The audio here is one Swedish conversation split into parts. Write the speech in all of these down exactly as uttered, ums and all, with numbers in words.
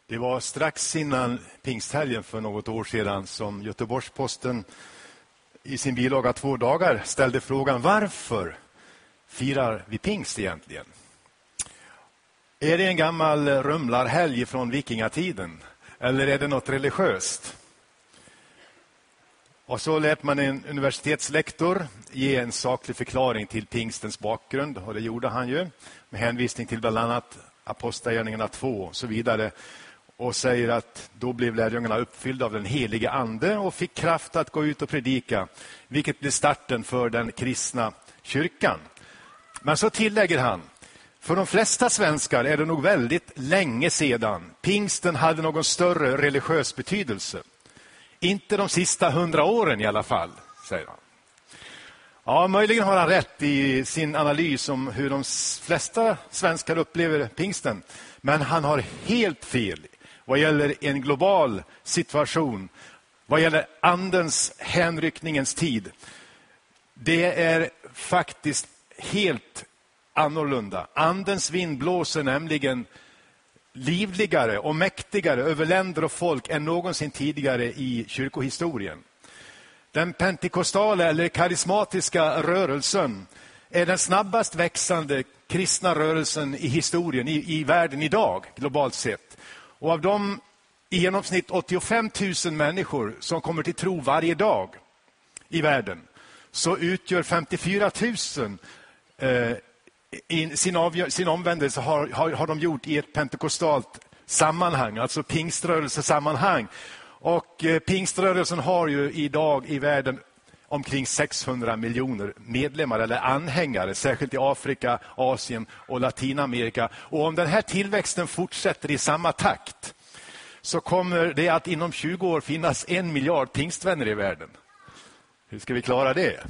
Det var strax innan pingsthelgen för något år sedan som Göteborgs-Posten i sin bilaga två dagar ställde frågan: varför firar vi pingst egentligen? Är det en gammal rumlarhelg från vikingatiden eller är det något religiöst? Och så lät man en universitetslektor ge en saklig förklaring till pingstens bakgrund, och det gjorde han ju med hänvisning till bland annat Apostlagärningarna två och så vidare, och säger att då blev lärjungarna uppfyllda av den helige ande och fick kraft att gå ut och predika, vilket blev starten för den kristna kyrkan. Men så tillägger han: för de flesta svenskar är det nog väldigt länge sedan pingsten hade någon större religiös betydelse. Inte de sista hundra åren i alla fall, säger han. Ja, möjligen har han rätt i sin analys om hur de flesta svenskar upplever pingsten. Men han har helt fel vad gäller en global situation, vad gäller andens hänryckningens tid. Det är faktiskt helt annorlunda. Andens vind blåser nämligen livligare och mäktigare över länder och folk än någonsin tidigare i kyrkohistorien. Den pentekostala eller karismatiska rörelsen är den snabbast växande kristna rörelsen i historien, i, i världen idag, globalt sett. Och av de i genomsnitt åttiofem tusen människor som kommer till tro varje dag i världen, så utgör femtiofyra tusen eh, i sin, avgör, sin omvändelse har, har, har de gjort i ett pentekostalt sammanhang, alltså pingströrelsesammanhang. Och eh, pingströrelsen har ju idag i världen omkring sexhundra miljoner medlemmar eller anhängare, särskilt i Afrika, Asien och Latinamerika. Och om den här tillväxten fortsätter i samma takt så kommer det att inom tjugo år finnas en miljard pingstvänner i världen. Hur ska vi klara det?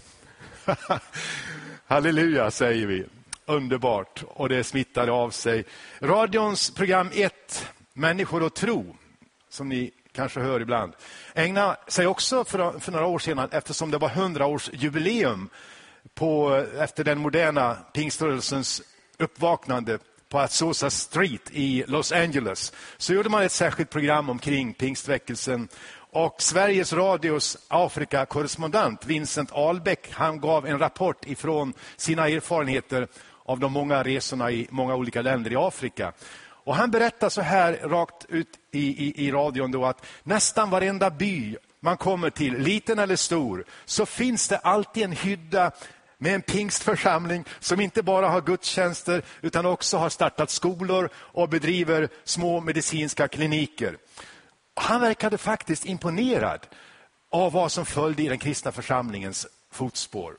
Halleluja, säger vi. Underbart, och det smittar av sig. Radions program ett, Människor och tro, som ni kanske hör ibland, ägnar sig också för, för några år sedan, eftersom det var hundra års jubileum på, efter den moderna pingströrelsens uppvaknande på Azusa Street i Los Angeles, så gjorde man ett särskilt program omkring pingstväckelsen. Och Sveriges Radios Afrika-korrespondent Vincent Albeck, han gav en rapport ifrån sina erfarenheter av de många resorna i många olika länder i Afrika. Och han berättar så här rakt ut i, i, i radion då, att nästan varenda by man kommer till, liten eller stor, så finns det alltid en hydda med en pingstförsamling som inte bara har gudstjänster utan också har startat skolor och bedriver små medicinska kliniker. Han verkade faktiskt imponerad av vad som följde i den kristna församlingens fotspår.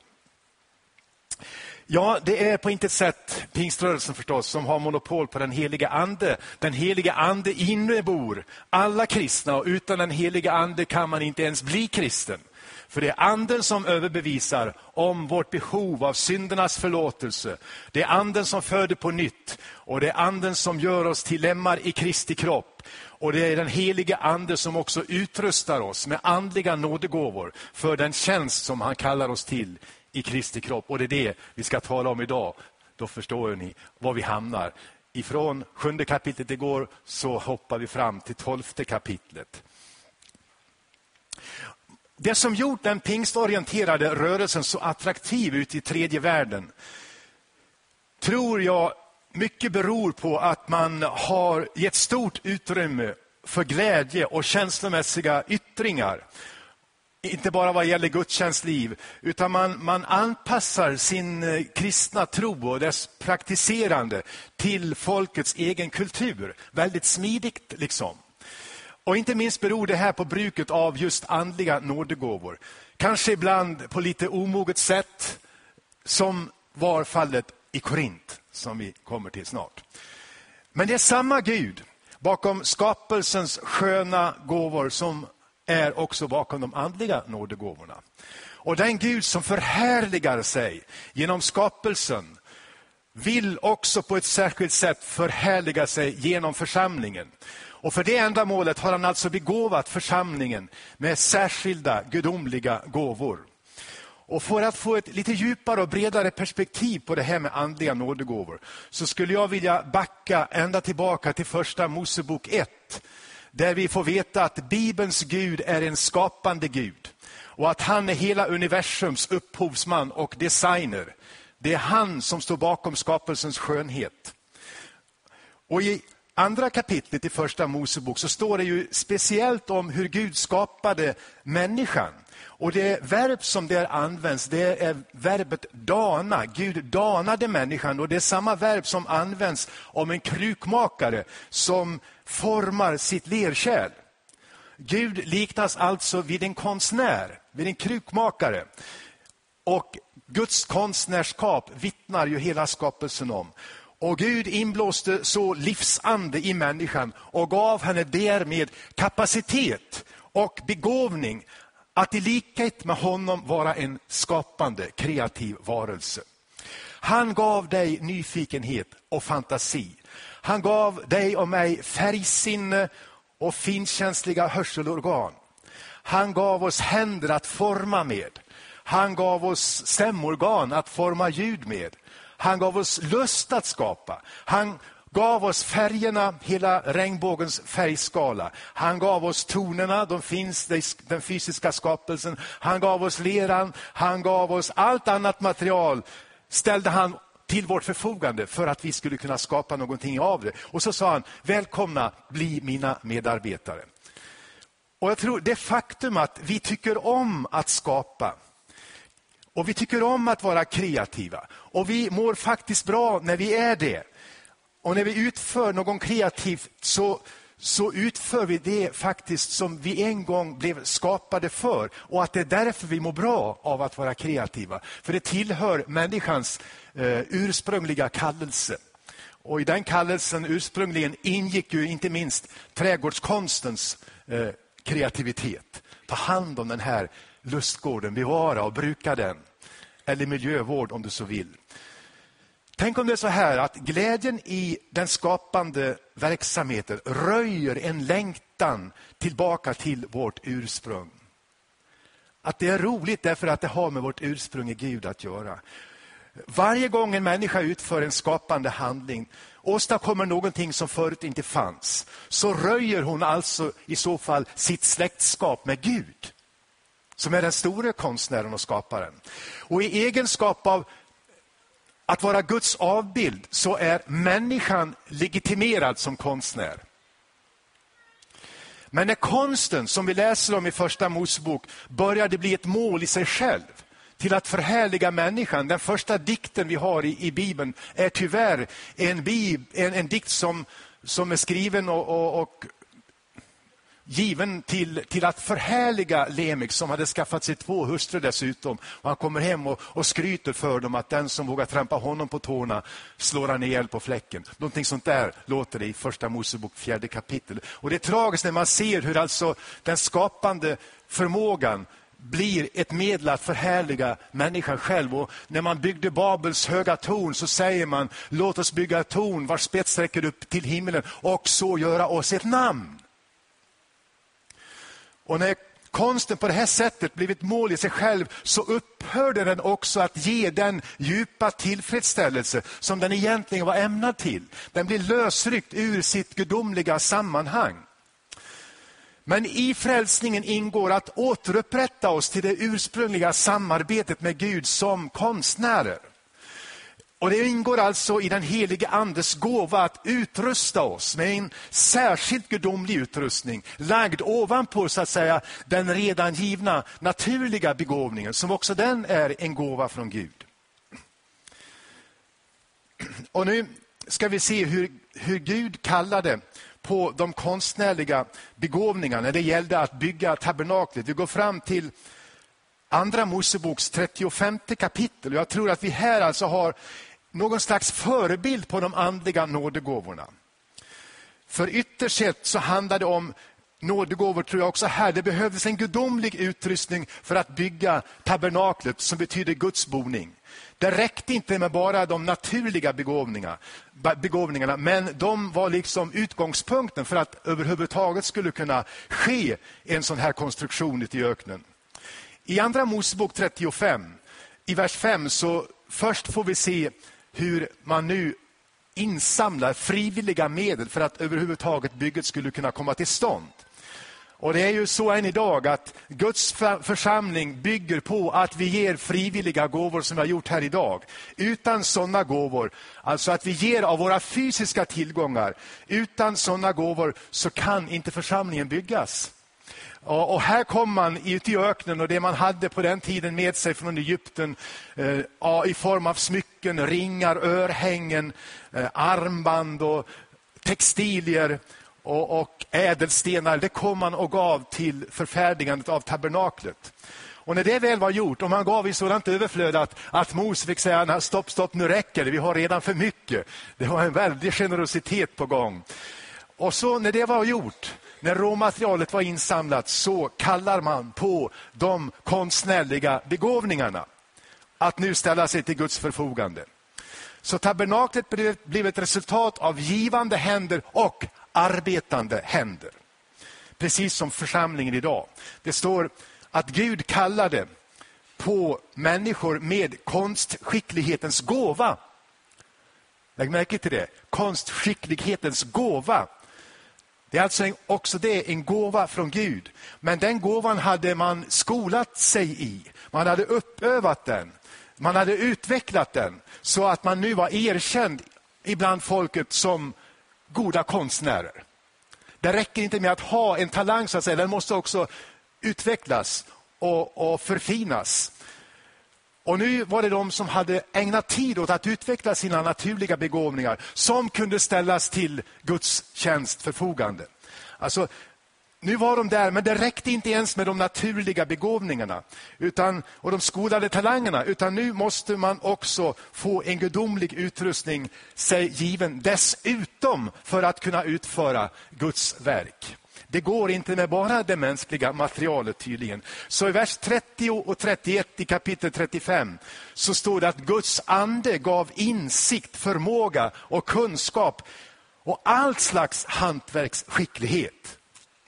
Ja, det är på intet sätt pingströrelsen förstås som har monopol på den heliga ande. Den heliga ande innebor alla kristna, och utan den heliga ande kan man inte ens bli kristen. För det är anden som överbevisar om vårt behov av syndernas förlåtelse. Det är anden som föder på nytt, och det är anden som gör oss till lemmar i Kristi kropp. Och det är den heliga ande som också utrustar oss med andliga nådegåvor för den tjänst som han kallar oss till i Kristi kropp. Och det är det vi ska tala om idag. Då förstår ni var vi hamnar. Ifrån sjunde kapitlet igår så hoppar vi fram till tolfte kapitlet. Det som gjort den pingstorienterade rörelsen så attraktiv ute i tredje världen, tror jag mycket beror på att man har gett stort utrymme för glädje och känslomässiga yttringar. Inte bara vad gäller gudstjänstliv, utan man, man anpassar sin kristna tro och dess praktiserande till folkets egen kultur. Väldigt smidigt liksom. Och inte minst beror det här på bruket av just andliga nådegåvor. Kanske ibland på lite omoget sätt, som var fallet i Korint, som vi kommer till snart. Men det är samma Gud bakom skapelsens sköna gåvor som är också bakom de andliga nådegåvorna. Och den Gud som förhärligar sig genom skapelsen vill också på ett särskilt sätt förhärliga sig genom församlingen. Och för det ändamålet har han alltså begåvat församlingen med särskilda gudomliga gåvor. Och för att få ett lite djupare och bredare perspektiv på det här med andliga nådegåvor så skulle jag vilja backa ända tillbaka till första Mosebok ett. Där vi får veta att Bibelns Gud är en skapande Gud. Och att han är hela universums upphovsman och designer. Det är han som står bakom skapelsens skönhet. Och i andra kapitlet i första Mosebok så står det ju speciellt om hur Gud skapade människan. Och det verb som där används, det är verbet dana. Gud danade människan, och det är samma verb som används om en krukmakare som formar sitt lerkärl. Gud liknas alltså vid en konstnär, vid en krukmakare. Och Guds konstnärskap vittnar ju hela skapelsen om. Och Gud inblåste så livsande i människan och gav henne därmed kapacitet och begåvning att i likhet med honom vara en skapande, kreativ varelse. Han gav dig nyfikenhet och fantasi. Han gav dig och mig färgsinne och finkänsliga hörselorgan. Han gav oss händer att forma med. Han gav oss stämorgan att forma ljud med. Han gav oss lust att skapa. Han gav oss färgerna, hela regnbågens färgskala. Han gav oss tonerna, de finns, den fysiska skapelsen. Han gav oss leran, han gav oss allt annat material. Ställde han till vårt förfogande för att vi skulle kunna skapa någonting av det. Och så sa han, välkomna, bli mina medarbetare. Och jag tror det faktum att vi tycker om att skapa. Och vi tycker om att vara kreativa. Och vi mår faktiskt bra när vi är det. Och när vi utför någon kreativt så, så utför vi det faktiskt som vi en gång blev skapade för. Och att det är därför vi mår bra av att vara kreativa. För det tillhör människans eh, ursprungliga kallelse. Och i den kallelsen ursprungligen ingick ju inte minst trädgårdskonstens eh, kreativitet. Ta hand om den här lustgården, bevara och bruka den. Eller miljövård om du så vill. Tänk om det är så här att glädjen i den skapande verksamheten röjer en längtan tillbaka till vårt ursprung. Att det är roligt därför att det har med vårt ursprung i Gud att göra. Varje gång en människa utför en skapande handling, åstadkommer någonting som förut inte fanns, så röjer hon alltså i så fall sitt släktskap med Gud, som är den stora konstnären och skaparen. Och i egenskap av att vara Guds avbild så är människan legitimerad som konstnär. Men när konsten, som vi läser om i första Mosebok, började bli ett mål i sig själv, till att förhärliga människan. Den första dikten vi har i, i Bibeln är tyvärr en, bib, en, en dikt som, som är skriven och, och, och given till, till att förhärliga Lemik, som hade skaffat sig två hustrur dessutom. Och han kommer hem och, och skryter för dem att den som vågar trampa honom på tårna slår han ihjäl på fläcken. Någonting sånt där låter det i första Mosebok fjärde kapitel. Och det är tragiskt när man ser hur alltså den skapande förmågan blir ett medel att förhärliga människan själv. Och när man byggde Babels höga torn så säger man, låt oss bygga ett torn vars spets sträcker upp till himlen och så göra oss ett namn. Och när konsten på det här sättet blivit mål i sig själv så upphörde den också att ge den djupa tillfredsställelse som den egentligen var ämnad till. Den blir lösryckt ur sitt gudomliga sammanhang. Men i frälsningen ingår att återupprätta oss till det ursprungliga samarbetet med Gud som konstnärer. Och det ingår alltså i den helige andes gåva att utrusta oss med en särskilt gudomlig utrustning, lagd ovanpå så att säga den redan givna naturliga begåvningen, som också den är en gåva från Gud. Och nu ska vi se hur, hur Gud kallade på de konstnärliga begåvningarna när det gällde att bygga tabernaklet. Vi går fram till andra Moseboks trettiofemte kapitel. Jag tror att vi här alltså har någon slags förebild på de andliga nådegåvorna. För ytterst sett så handlar det om nådegåvor, tror jag också här. Det behövdes en gudomlig utrustning för att bygga tabernaklet, som betyder Guds boning. Det räckte inte med bara de naturliga begåvningarna, begåvningarna, men de var liksom utgångspunkten för att överhuvudtaget skulle kunna ske en sån här konstruktion ute i öknen. I andra Mosebok trettiofem, i vers fem, så först får vi se hur man nu insamlar frivilliga medel för att överhuvudtaget bygget skulle kunna komma till stånd. Och det är ju så än idag att Guds församling bygger på att vi ger frivilliga gåvor som vi har gjort här idag. Utan sådana gåvor, alltså att vi ger av våra fysiska tillgångar, utan sådana gåvor så kan inte församlingen byggas. Och här kom man ut i öknen, och det man hade på den tiden med sig från Egypten eh, i form av smycken, ringar, örhängen, eh, armband och textilier och, och ädelstenar, det kom man och gav till förfärdigandet av tabernaklet. Och när det väl var gjort, och man gav i sådant överflöd att, att Mose fick säga stopp, stopp, nu räcker det, vi har redan för mycket. Det var en väldig generositet på gång. Och så när det var gjort, när råmaterialet var insamlat, så kallar man på de konstnärliga begåvningarna att nu ställa sig till Guds förfogande. Så tabernaklet blev ett resultat av givande händer och arbetande händer. Precis som församlingen idag. Det står att Gud kallade på människor med konstskicklighetens gåva. Lägg märke till det. Konstskicklighetens gåva. Det är alltså också det en gåva från Gud. Men den gåvan hade man skolat sig i. Man hade uppövat den. Man hade utvecklat den. Så att man nu var erkänd ibland folket som goda konstnärer. Det räcker inte med att ha en talang, så att säga. Den måste också utvecklas och, och förfinas. Och nu var det de som hade ägnat tid åt att utveckla sina naturliga begåvningar som kunde ställas till Guds tjänst förfogande. Alltså, nu var de där, men det räckte inte ens med de naturliga begåvningarna utan, och de skolade talangerna, utan nu måste man också få en gudomlig utrustning sig given dessutom för att kunna utföra Guds verk. Det går inte med bara det mänskliga materialet tydligen. Så i vers trettio och trettioett i kapitel trettiofem så står det att Guds ande gav insikt, förmåga och kunskap och all slags hantverksskicklighet.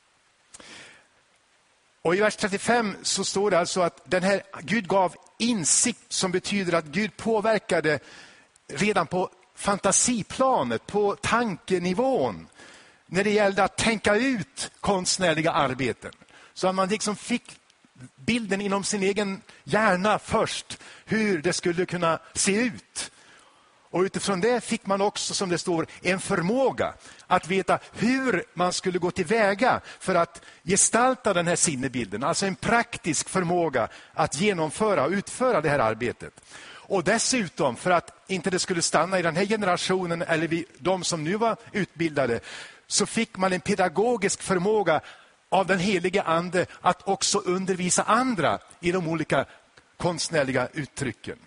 Och i vers trettiofem så står det alltså att den här Gud gav insikt, som betyder att Gud påverkade redan på fantasiplanet, på tankenivån. När det gällde att tänka ut konstnärliga arbeten. Så att man liksom fick bilden inom sin egen hjärna först. Hur det skulle kunna se ut. Och utifrån det fick man också, som det står, en förmåga att veta hur man skulle gå tillväga för att gestalta den här sinnebilden. Alltså en praktisk förmåga att genomföra och utföra det här arbetet. Och dessutom, för att inte det skulle stanna i den här generationen eller vi, de som nu var utbildade, så fick man en pedagogisk förmåga av den helige ande att också undervisa andra i de olika konstnärliga uttrycken.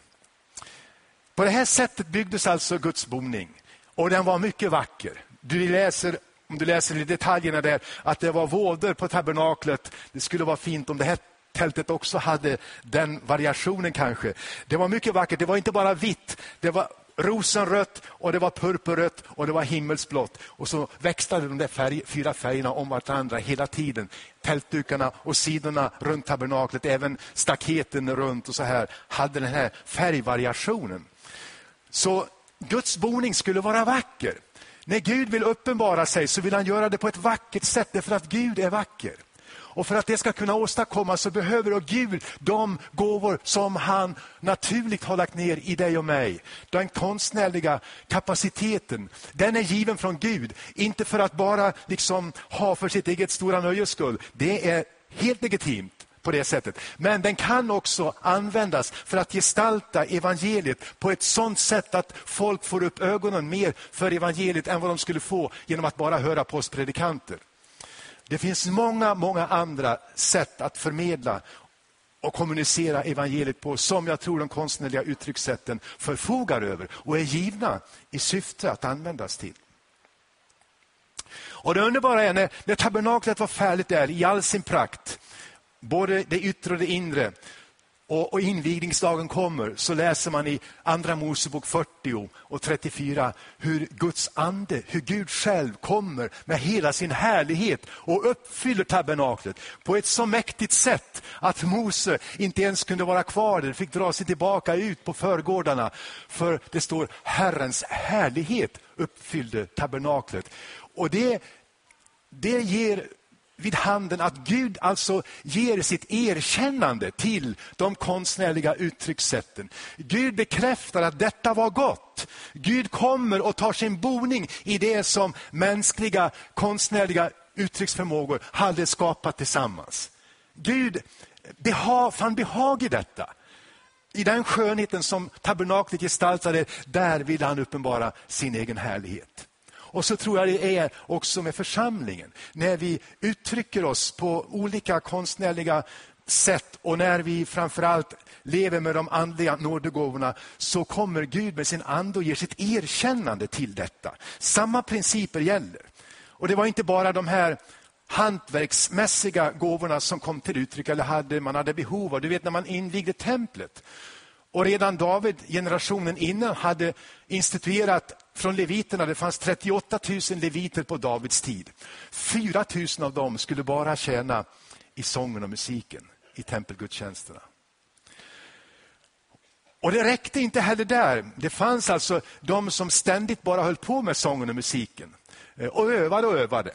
På det här sättet byggdes alltså Guds boning. Och den var mycket vacker. Du läser, om du läser i detaljerna där, att det var vådor på tabernaklet. Det skulle vara fint om det här tältet också hade den variationen kanske. Det var mycket vackert. Det var inte bara vitt. Det var rosenrött och det var purpurrött och det var himmelsblått. Och så växlade de där färg, fyra färgerna om varandra hela tiden. Tältdukarna och sidorna runt tabernaklet, även staketen runt och så här, hade den här färgvariationen. Så Guds boning skulle vara vacker. När Gud vill uppenbara sig så vill han göra det på ett vackert sätt, därför att Gud är vacker. Och för att det ska kunna åstadkommas så behöver då Gud de gåvor som han naturligt har lagt ner i dig och mig. Den konstnärliga kapaciteten, den är given från Gud. Inte för att bara liksom ha för sitt eget stora nöjes skull. Det är helt legitimt på det sättet. Men den kan också användas för att gestalta evangeliet på ett sådant sätt att folk får upp ögonen mer för evangeliet än vad de skulle få genom att bara höra på oss predikanter. Det finns många, många andra sätt att förmedla och kommunicera evangeliet på, som jag tror de konstnärliga uttryckssätten förfogar över och är givna i syfte att användas till. Och det underbara är när, när tabernaklet var färdigt där i all sin prakt, både det yttre och det inre, och, och invigningsdagen kommer, så läser man i andra Mosebok fyrtio och trettiofyra hur Guds ande, hur Gud själv kommer med hela sin härlighet och uppfyller tabernaklet på ett så mäktigt sätt att Mose inte ens kunde vara kvar där, fick dra sig tillbaka ut på förgårdarna, för det står Herrens härlighet uppfyllde tabernaklet. Och det, det ger vid handen att Gud alltså ger sitt erkännande till de konstnärliga uttryckssätten. Gud bekräftar att detta var gott. Gud kommer och tar sin boning i det som mänskliga konstnärliga uttrycksförmågor hade skapat tillsammans. Gud beha, fann behag i detta. I den skönheten som tabernaklet gestaltade, där vill han uppenbara sin egen härlighet. Och så tror jag det är också med församlingen. När vi uttrycker oss på olika konstnärliga sätt och när vi framförallt lever med de andliga nådegåvorna, så kommer Gud med sin ande och ger sitt erkännande till detta. Samma principer gäller. Och det var inte bara de här hantverksmässiga gåvorna som kom till uttryck eller hade, man hade behov av. Du vet när man invigde templet. Och redan David, generationen innan, hade instituerat från leviterna, det fanns trettioåtta tusen leviter på Davids tid. fyra tusen av dem skulle bara tjäna i sången och musiken, i tempelgudstjänsterna. Och det räckte inte heller där. Det fanns alltså de som ständigt bara höll på med sången och musiken. Och övade och övade.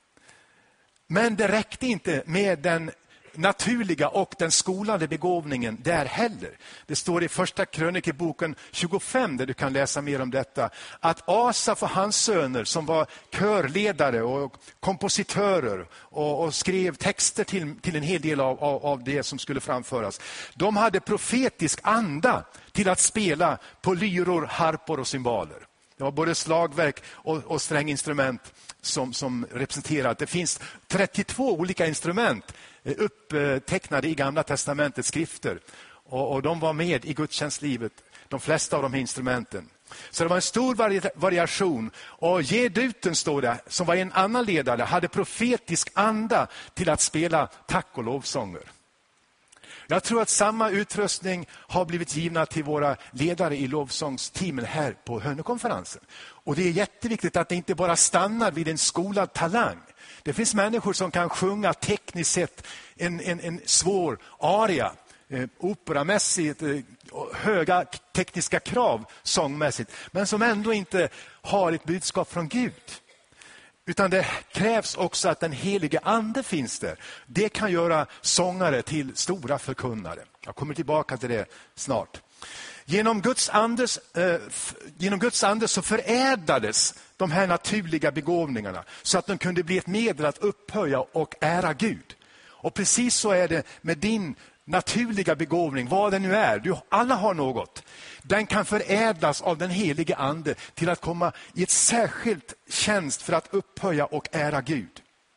Men det räckte inte med den naturliga och den skolade begåvningen där heller. Det står i första krönikeboken tjugofem, där du kan läsa mer om detta, att Asaf och hans söner som var körledare och kompositörer och, och skrev texter till, till en hel del av, av, av det som skulle framföras. De hade profetisk anda till att spela på lyror, harpor och cymbaler. Det var både slagverk och, och stränginstrument som, som representerar. Det finns trettiotvå olika instrument upptecknade i Gamla testamentets skrifter. Och, och de var med i gudstjänstlivet, de flesta av de här instrumenten. Så det var en stor vari- variation. Och Jeduten, står det, som var en annan ledare, hade profetisk anda till att spela tack- och lovsånger. Jag tror att samma utrustning har blivit givna till våra ledare i lovsångsteamen här på Hönökonferensen. Och det är jätteviktigt att det inte bara stannar vid en skolad talang. Det finns människor som kan sjunga tekniskt sett en, en, en svår aria, eh, operamässigt, eh, höga tekniska krav sångmässigt, men som ändå inte har ett budskap från Gud. Utan det krävs också att den helige ande finns där. Det kan göra sångare till stora förkunnare. Jag kommer tillbaka till det snart. Genom Guds andes, eh, f- genom Guds ande så förädlades de här naturliga begåvningarna så att de kunde bli ett medel att upphöja och ära Gud. Och precis så är det med din naturliga begåvning, vad det nu är. Du, alla har något. Den kan förädlas av den helige ande till att komma i ett särskilt tjänst för att upphöja och ära Gud.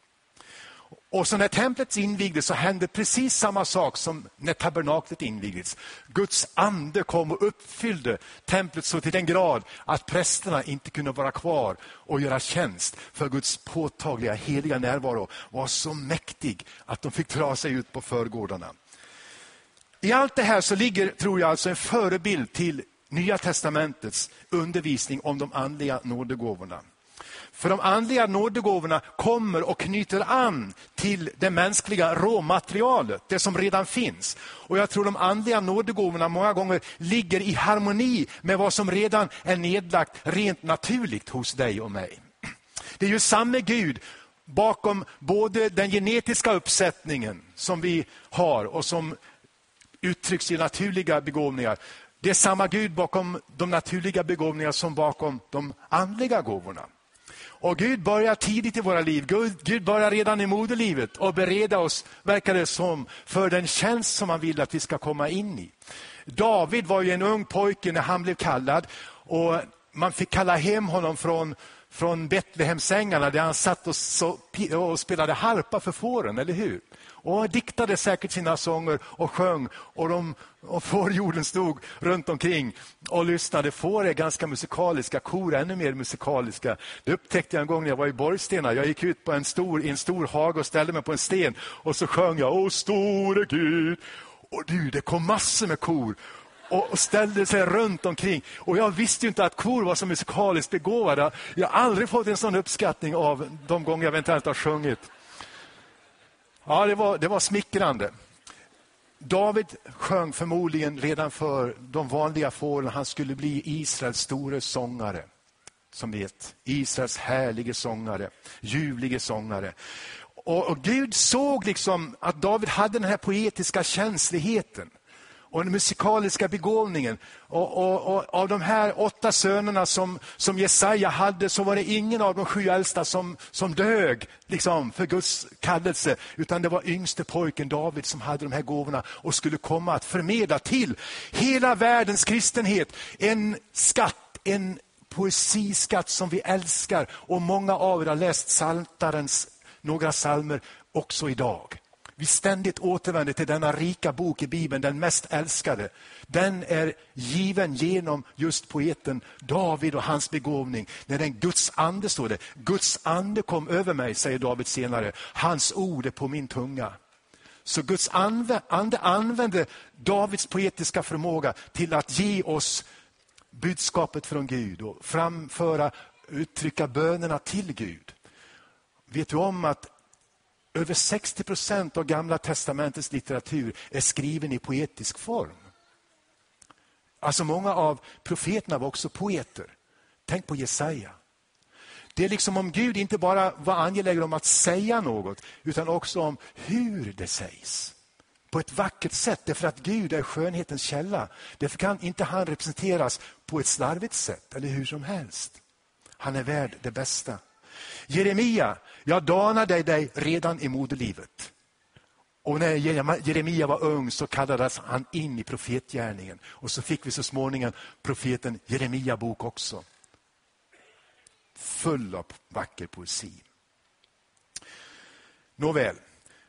Och så när templet invigdes så hände precis samma sak som när tabernaklet invigdes. Guds ande kom och uppfyllde templet så till den grad att prästerna inte kunde vara kvar och göra tjänst, för Guds påtagliga heliga närvaro var så mäktig att de fick dra sig ut på förgårdarna. I allt det här så ligger, tror jag, alltså en förebild till Nya testamentets undervisning om de andliga nådegåvorna. För de andliga nådegåvorna kommer och knyter an till det mänskliga råmaterialet, det som redan finns. Och jag tror de andliga nådegåvorna många gånger ligger i harmoni med vad som redan är nedlagt rent naturligt hos dig och mig. Det är ju samma Gud bakom både den genetiska uppsättningen som vi har och som uttrycks i naturliga begåvningar. Det är samma Gud bakom de naturliga begåvningar som bakom de andliga gåvorna. Och Gud börjar tidigt i våra liv. Gud, Gud börjar redan i moderlivet och bereda oss, verkar det som, för den tjänst som han vill att vi ska komma in i. David var ju en ung pojke när han blev kallad, och man fick kalla hem honom från, från Betlehemsängarna där han satt och, så, och spelade harpa för fåren, eller hur? Och diktade säkert sina sånger och sjöng, och, de, och fårjorden stod runt omkring och lyssnade. Får är ganska musikaliska, kor är ännu mer musikaliska. Det upptäckte jag en gång när jag var i Borgstena. Jag gick ut på en stor, i en stor hage och ställde mig på en sten, och så sjöng jag: Åh store Gud. Och du, det kom massor med kor och ställde sig runt omkring. Och jag visste ju inte att kor var så musikaliskt begåvade. Jag har aldrig fått en sån uppskattning av de gånger jag eventuellt har sjungit. Ja, det var, det var smickrande. David sjöng förmodligen redan för de vanliga fåren. Han skulle bli Israels store sångare. Som vet, Israels härlige sångare, ljuvlige sångare. Och, och Gud såg liksom att David hade den här poetiska känsligheten och den musikaliska begåvningen. Och, och, och av de här åtta sönerna som, som Jesaja hade, så var det ingen av de sju äldsta som, som dög liksom, för Guds kallelse. Utan det var yngste pojken David som hade de här gåvorna och skulle komma att förmedla till hela världens kristenhet en skatt, en poesiskatt som vi älskar. Och många av er har läst Psaltarens några psalmer också idag. Vi ständigt återvänder till denna rika bok i Bibeln, den mest älskade. Den är given genom just poeten David och hans begåvning. När den Guds ande står det. Guds ande kom över mig, säger David senare. Hans ord är på min tunga. Så Guds ande, ande använde Davids poetiska förmåga till att ge oss budskapet från Gud och framföra, uttrycka bönerna till Gud. Vet du om att över sextio procent av Gamla testamentets litteratur är skriven i poetisk form? Alltså många av profeterna var också poeter. Tänk på Jesaja. Det är liksom om Gud inte bara var angelägen om att säga något, utan också om hur det sägs. På ett vackert sätt, därför att Gud är skönhetens källa. Därför kan inte han representeras på ett slarvigt sätt eller hur som helst. Han är värd det bästa. Jeremia, jag danade dig redan i moderlivet. Och när Jeremia var ung så kallades han in i profetgärningen. Och så fick vi så småningom profeten Jeremia bok också. Full av vacker poesi. Nåväl.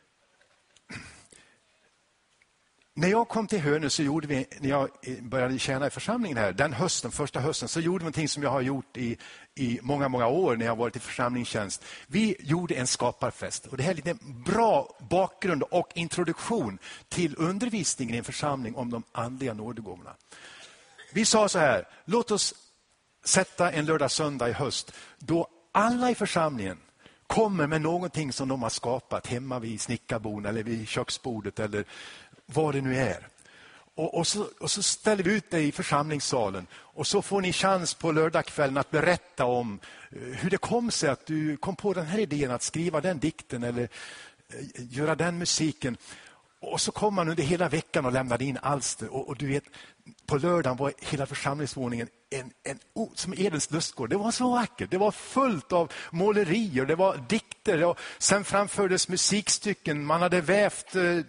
När jag kom till Hönö så gjorde vi, när jag började tjäna i församlingen här, den hösten, första hösten, så gjorde vi någonting som jag har gjort i, i många, många år när jag har varit i församlingstjänst. Vi gjorde en skaparfest. Och det här är lite bra bakgrund och introduktion till undervisningen i en församling om de andliga nådegåvorna. Vi sa så här, låt oss sätta en lördag söndag i höst då alla i församlingen kommer med någonting som de har skapat hemma vid snickarbon eller vid köksbordet eller vad det nu är. Och, och, så, och så ställer vi ut det i församlingssalen. Och så får ni chans på lördagskvällen att berätta om hur det kom sig att du kom på den här idén att skriva den dikten eller göra den musiken. Och så kom man under hela veckan och lämnade in alster. Och, och du vet, på lördagen var hela församlingsvåningen en, en, oh, som Edens lustgård. Det var så vackert. Det var fullt av målerier. Det var dikter. Och sen framfördes musikstycken. Man hade vävt eh,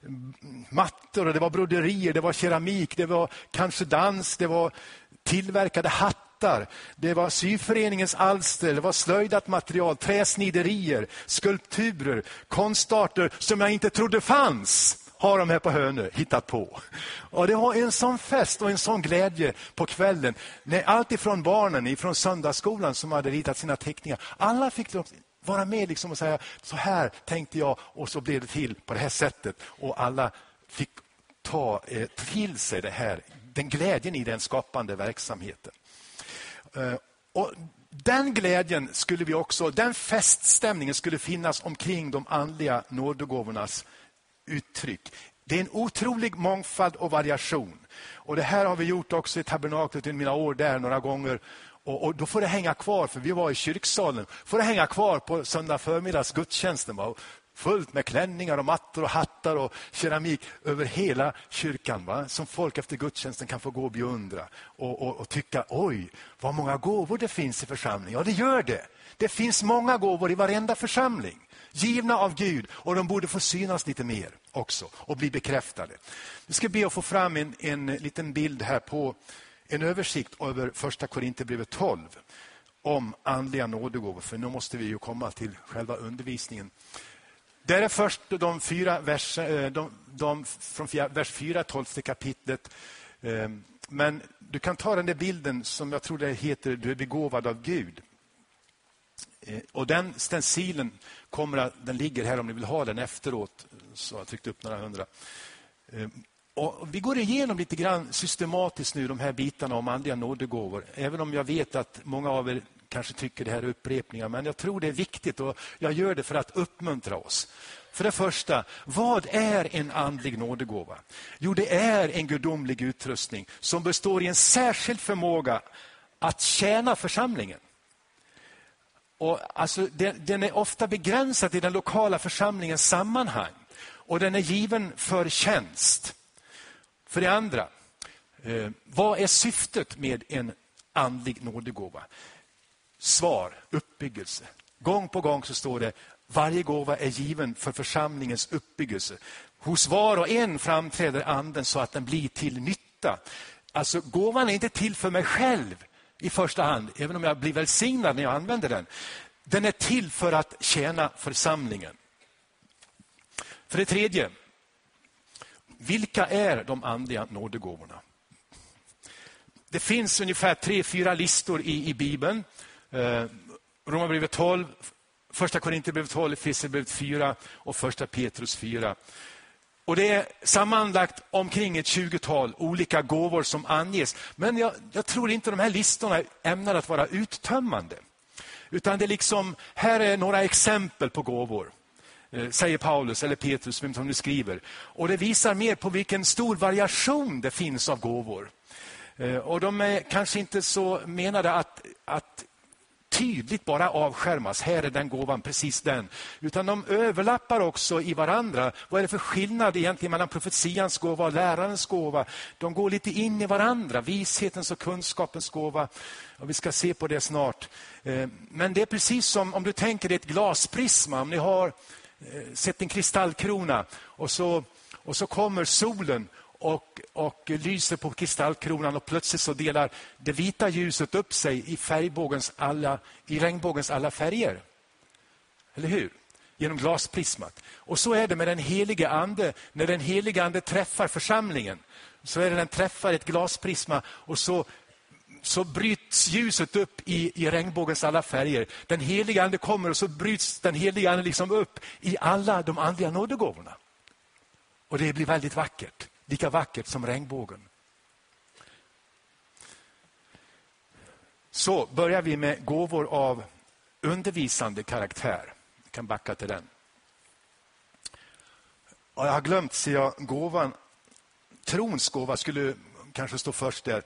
mattor. Och det var broderier. Det var keramik. Det var kanske dans. Det var tillverkade hattar. Det var syföreningens alster. Det var slöjdat material. Träsniderier. Skulpturer. Konstarter som jag inte trodde fanns. Har de här på Hönö hittat på. Och det var en sån fest och en sån glädje på kvällen. När allt ifrån barnen, ifrån söndagsskolan som hade ritat sina teckningar. Alla fick vara med liksom och säga, så här tänkte jag och så blev det till på det här sättet. Och alla fick ta eh, till sig det här, den glädjen i den skapande verksamheten. Eh, och den glädjen skulle vi också, den feststämningen skulle finnas omkring de andliga nådegåvornas uttryck. Det är en otrolig mångfald och variation. Och det här har vi gjort också i tabernaklet i mina år där några gånger. Och, och då får det hänga kvar, för vi var i kyrksalen. Får det hänga kvar på söndag förmiddags gudstjänsten. Va? Fullt med klänningar och mattor och hattar och keramik över hela kyrkan. Va? Som folk efter gudstjänsten kan få gå och beundra. Och, och, och tycka, oj, vad många gåvor det finns i församlingen. Ja, det gör det. Det finns många gåvor i varenda församling. Givna av Gud, och de borde få synas lite mer också och bli bekräftade. Vi ska be att få fram en, en liten bild här på en översikt över första Korinthierbrevet tolv om andliga nådegåvor, för nu måste vi ju komma till själva undervisningen. Där är först de fyra vers, de, de, från vers fyra, tolfte kapitlet. Men du kan ta den där bilden som jag tror det heter, du är begåvad av Gud. Och den stencilen kommer att, den ligger här om ni vill ha den efteråt, så jag tryckte upp några hundra. Och vi går igenom lite grann systematiskt nu de här bitarna om andliga nådegåvor. Även om jag vet att många av er kanske tycker det här är upprepningar. Men jag tror det är viktigt och jag gör det för att uppmuntra oss. För det första, vad är en andlig nådegåva? Jo, det är en gudomlig utrustning som består i en särskild förmåga att tjäna församlingen. Och alltså, den, den är ofta begränsad till den lokala församlingens sammanhang. Och den är given för tjänst. För det andra, eh, vad är syftet med en andlig nådegåva? Svar, uppbyggelse. Gång på gång så står det, varje gåva är given för församlingens uppbyggelse. Hos var och en framträder anden så att den blir till nytta. Alltså gåvan är inte till för mig själv i första hand, även om jag blir välsignad när jag använder den. Den är till för att tjäna församlingen. För det tredje, vilka är de andliga nådegåvorna? Det finns ungefär tre, fyra listor i, i Bibeln. Eh, Romarbrevet tolv, första Korinthierbrevet tolv, Efesierbrevet fyra och första Petrus fyra. Och det är sammanlagt omkring ett tjugotal olika gåvor som anges. Men jag, jag tror inte de här listorna är ämnade att vara uttömmande. Utan det är liksom, här är några exempel på gåvor. Säger Paulus eller Petrus, vem som nu skriver. Och det visar mer på vilken stor variation det finns av gåvor. Och de är kanske inte så menade att, att tydligt bara avskärmas. Här är den gåvan, precis den. Utan de överlappar också i varandra. Vad är det för skillnad egentligen mellan profetians gåva och lärarens gåva? De går lite in i varandra. Vishetens och kunskapens gåva. Och vi ska se på det snart. Men det är precis som om du tänker dig ett glasprisma. Om ni har sett en kristallkrona och så, och så kommer solen och, och lyser på kristallkronan och plötsligt så delar det vita ljuset upp sig i färgbågens alla, i regnbågens alla färger. Eller hur? Genom glasprismat. Och så är det med den helige ande. När den helige ande träffar församlingen så är det den träffar ett glasprisma och så så bryts ljuset upp i, i regnbågens alla färger. Den heliga ande kommer och så bryts den heliga ande liksom upp i alla de andliga nådegåvorna. Och det blir väldigt vackert. Lika vackert som regnbågen. Så börjar vi med gåvor av undervisande karaktär. Jag kan backa till den. Och jag har glömt, så jag gåvan, trons gåva skulle kanske stå först där.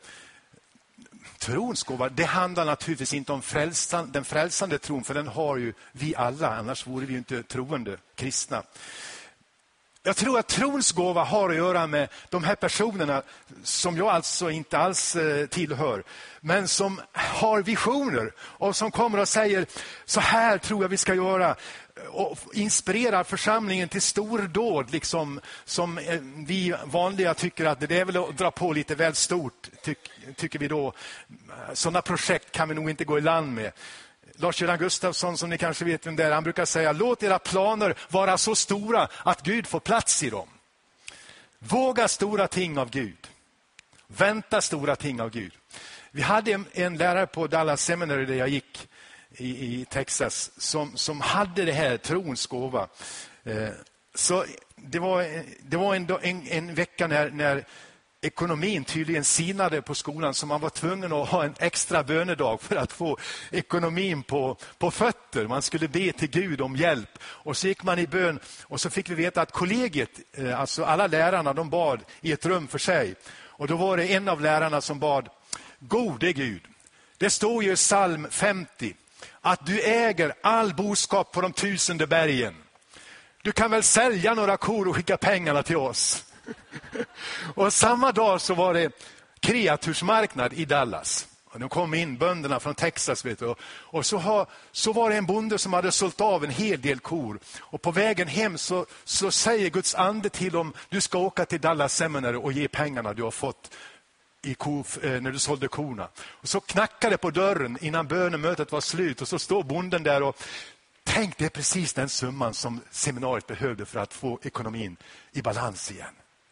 Trons gåva, det handlar naturligtvis inte om frälsan, den frälsande tron, för den har ju vi alla, annars vore vi ju inte troende kristna. Jag tror att trons gåva har att göra med de här personerna som jag alltså inte alls tillhör, men som har visioner och som kommer och säger, så här tror jag vi ska göra, och inspirerar församlingen till stordåd, liksom, som vi vanliga tycker att det är väl att dra på lite väl stort, tyck, tycker vi då. Sådana projekt kan vi nog inte gå i land med. Lars-Göran Gustafsson, som ni kanske vet vem det är, han brukar säga, låt era planer vara så stora att Gud får plats i dem. Våga stora ting av Gud. Vänta stora ting av Gud. Vi hade en, en lärare på Dallas Seminary där jag gick i, i Texas som, som hade det här trons gåva. Eh, så det var, det var en, en, en vecka när, när ekonomin tydligen sinade på skolan, så man var tvungen att ha en extra bönedag för att få ekonomin på, på fötter. Man skulle be till Gud om hjälp. Och så gick man i bön och så fick vi veta att kollegiet, alltså alla lärarna, de bad i ett rum för sig. Och då var det en av lärarna som bad, gode Gud, det står ju i psalm femtio att du äger all boskap på de tusende bergen. Du kan väl sälja några kor och skicka pengarna till oss. Och samma dag så var det kreatursmarknad i Dallas. Och de kom in bönderna från Texas, vet du. Och så, har, så var det en bonde som hade sålt av en hel del kor. Och på vägen hem så, så säger Guds ande till dem, du ska åka till Dallas Seminary och ge pengarna du har fått i ko, när du sålde korna. Och så knackade det på dörren innan bönemötet var slut. Och så står bonden där och tänk, det är precis den summan som seminariet behövde för att få ekonomin i balans igen.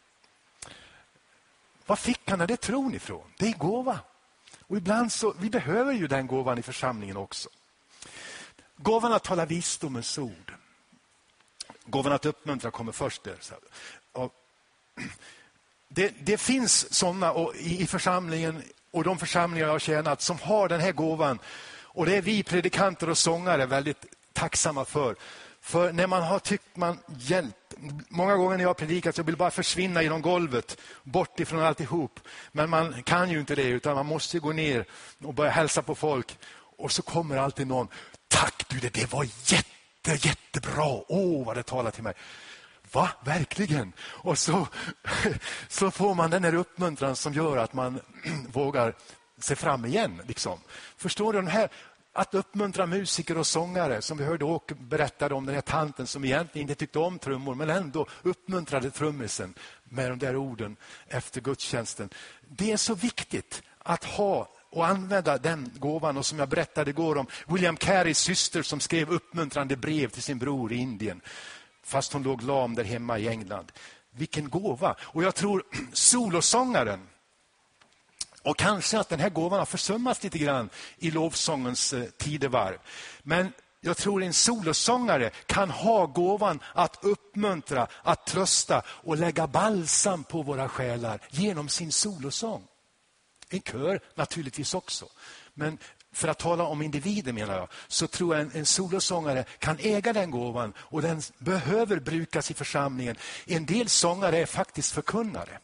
Vad fick han det tron ifrån? Det är gåva. Och ibland så, vi behöver ju den gåvan i församlingen också. Gåvan att tala visdomens ord. Gåvan att uppmuntra kommer först där. Och det, det finns sådana och i, i församlingen och de församlingar jag har tjänat som har den här gåvan. Och det är vi predikanter och sångare väldigt tacksamma för. För när man har tyckt man hjälp, många gånger när jag har predikat så vill jag bara försvinna genom golvet, bort ifrån alltihop. Men man kan ju inte det, utan man måste gå ner och börja hälsa på folk. Och så kommer alltid någon, tack du, det, det var jätte, jättebra, åh vad det talar till mig. Va, verkligen? Och så, så får man den här uppmuntran som gör att man vågar se fram igen. Liksom. Förstår du den här? Att uppmuntra musiker och sångare, som vi hörde Åke berättade om den här tanten som egentligen inte tyckte om trummor men ändå uppmuntrade trummisen med de där orden efter gudstjänsten. Det är så viktigt att ha och använda den gåvan. Och som jag berättade igår om William Carys syster som skrev uppmuntrande brev till sin bror i Indien fast hon låg lam där hemma i England. Vilken gåva! Och jag tror solosångaren, och kanske att den här gåvan har försummats lite grann i lovsångens eh, tidevarv. Men jag tror en solosångare kan ha gåvan att uppmuntra, att trösta och lägga balsam på våra själar genom sin solosång. En kör naturligtvis också. Men för att tala om individer menar jag, så tror jag en, en solosångare kan äga den gåvan och den behöver brukas i församlingen. En del sångare är faktiskt förkunnare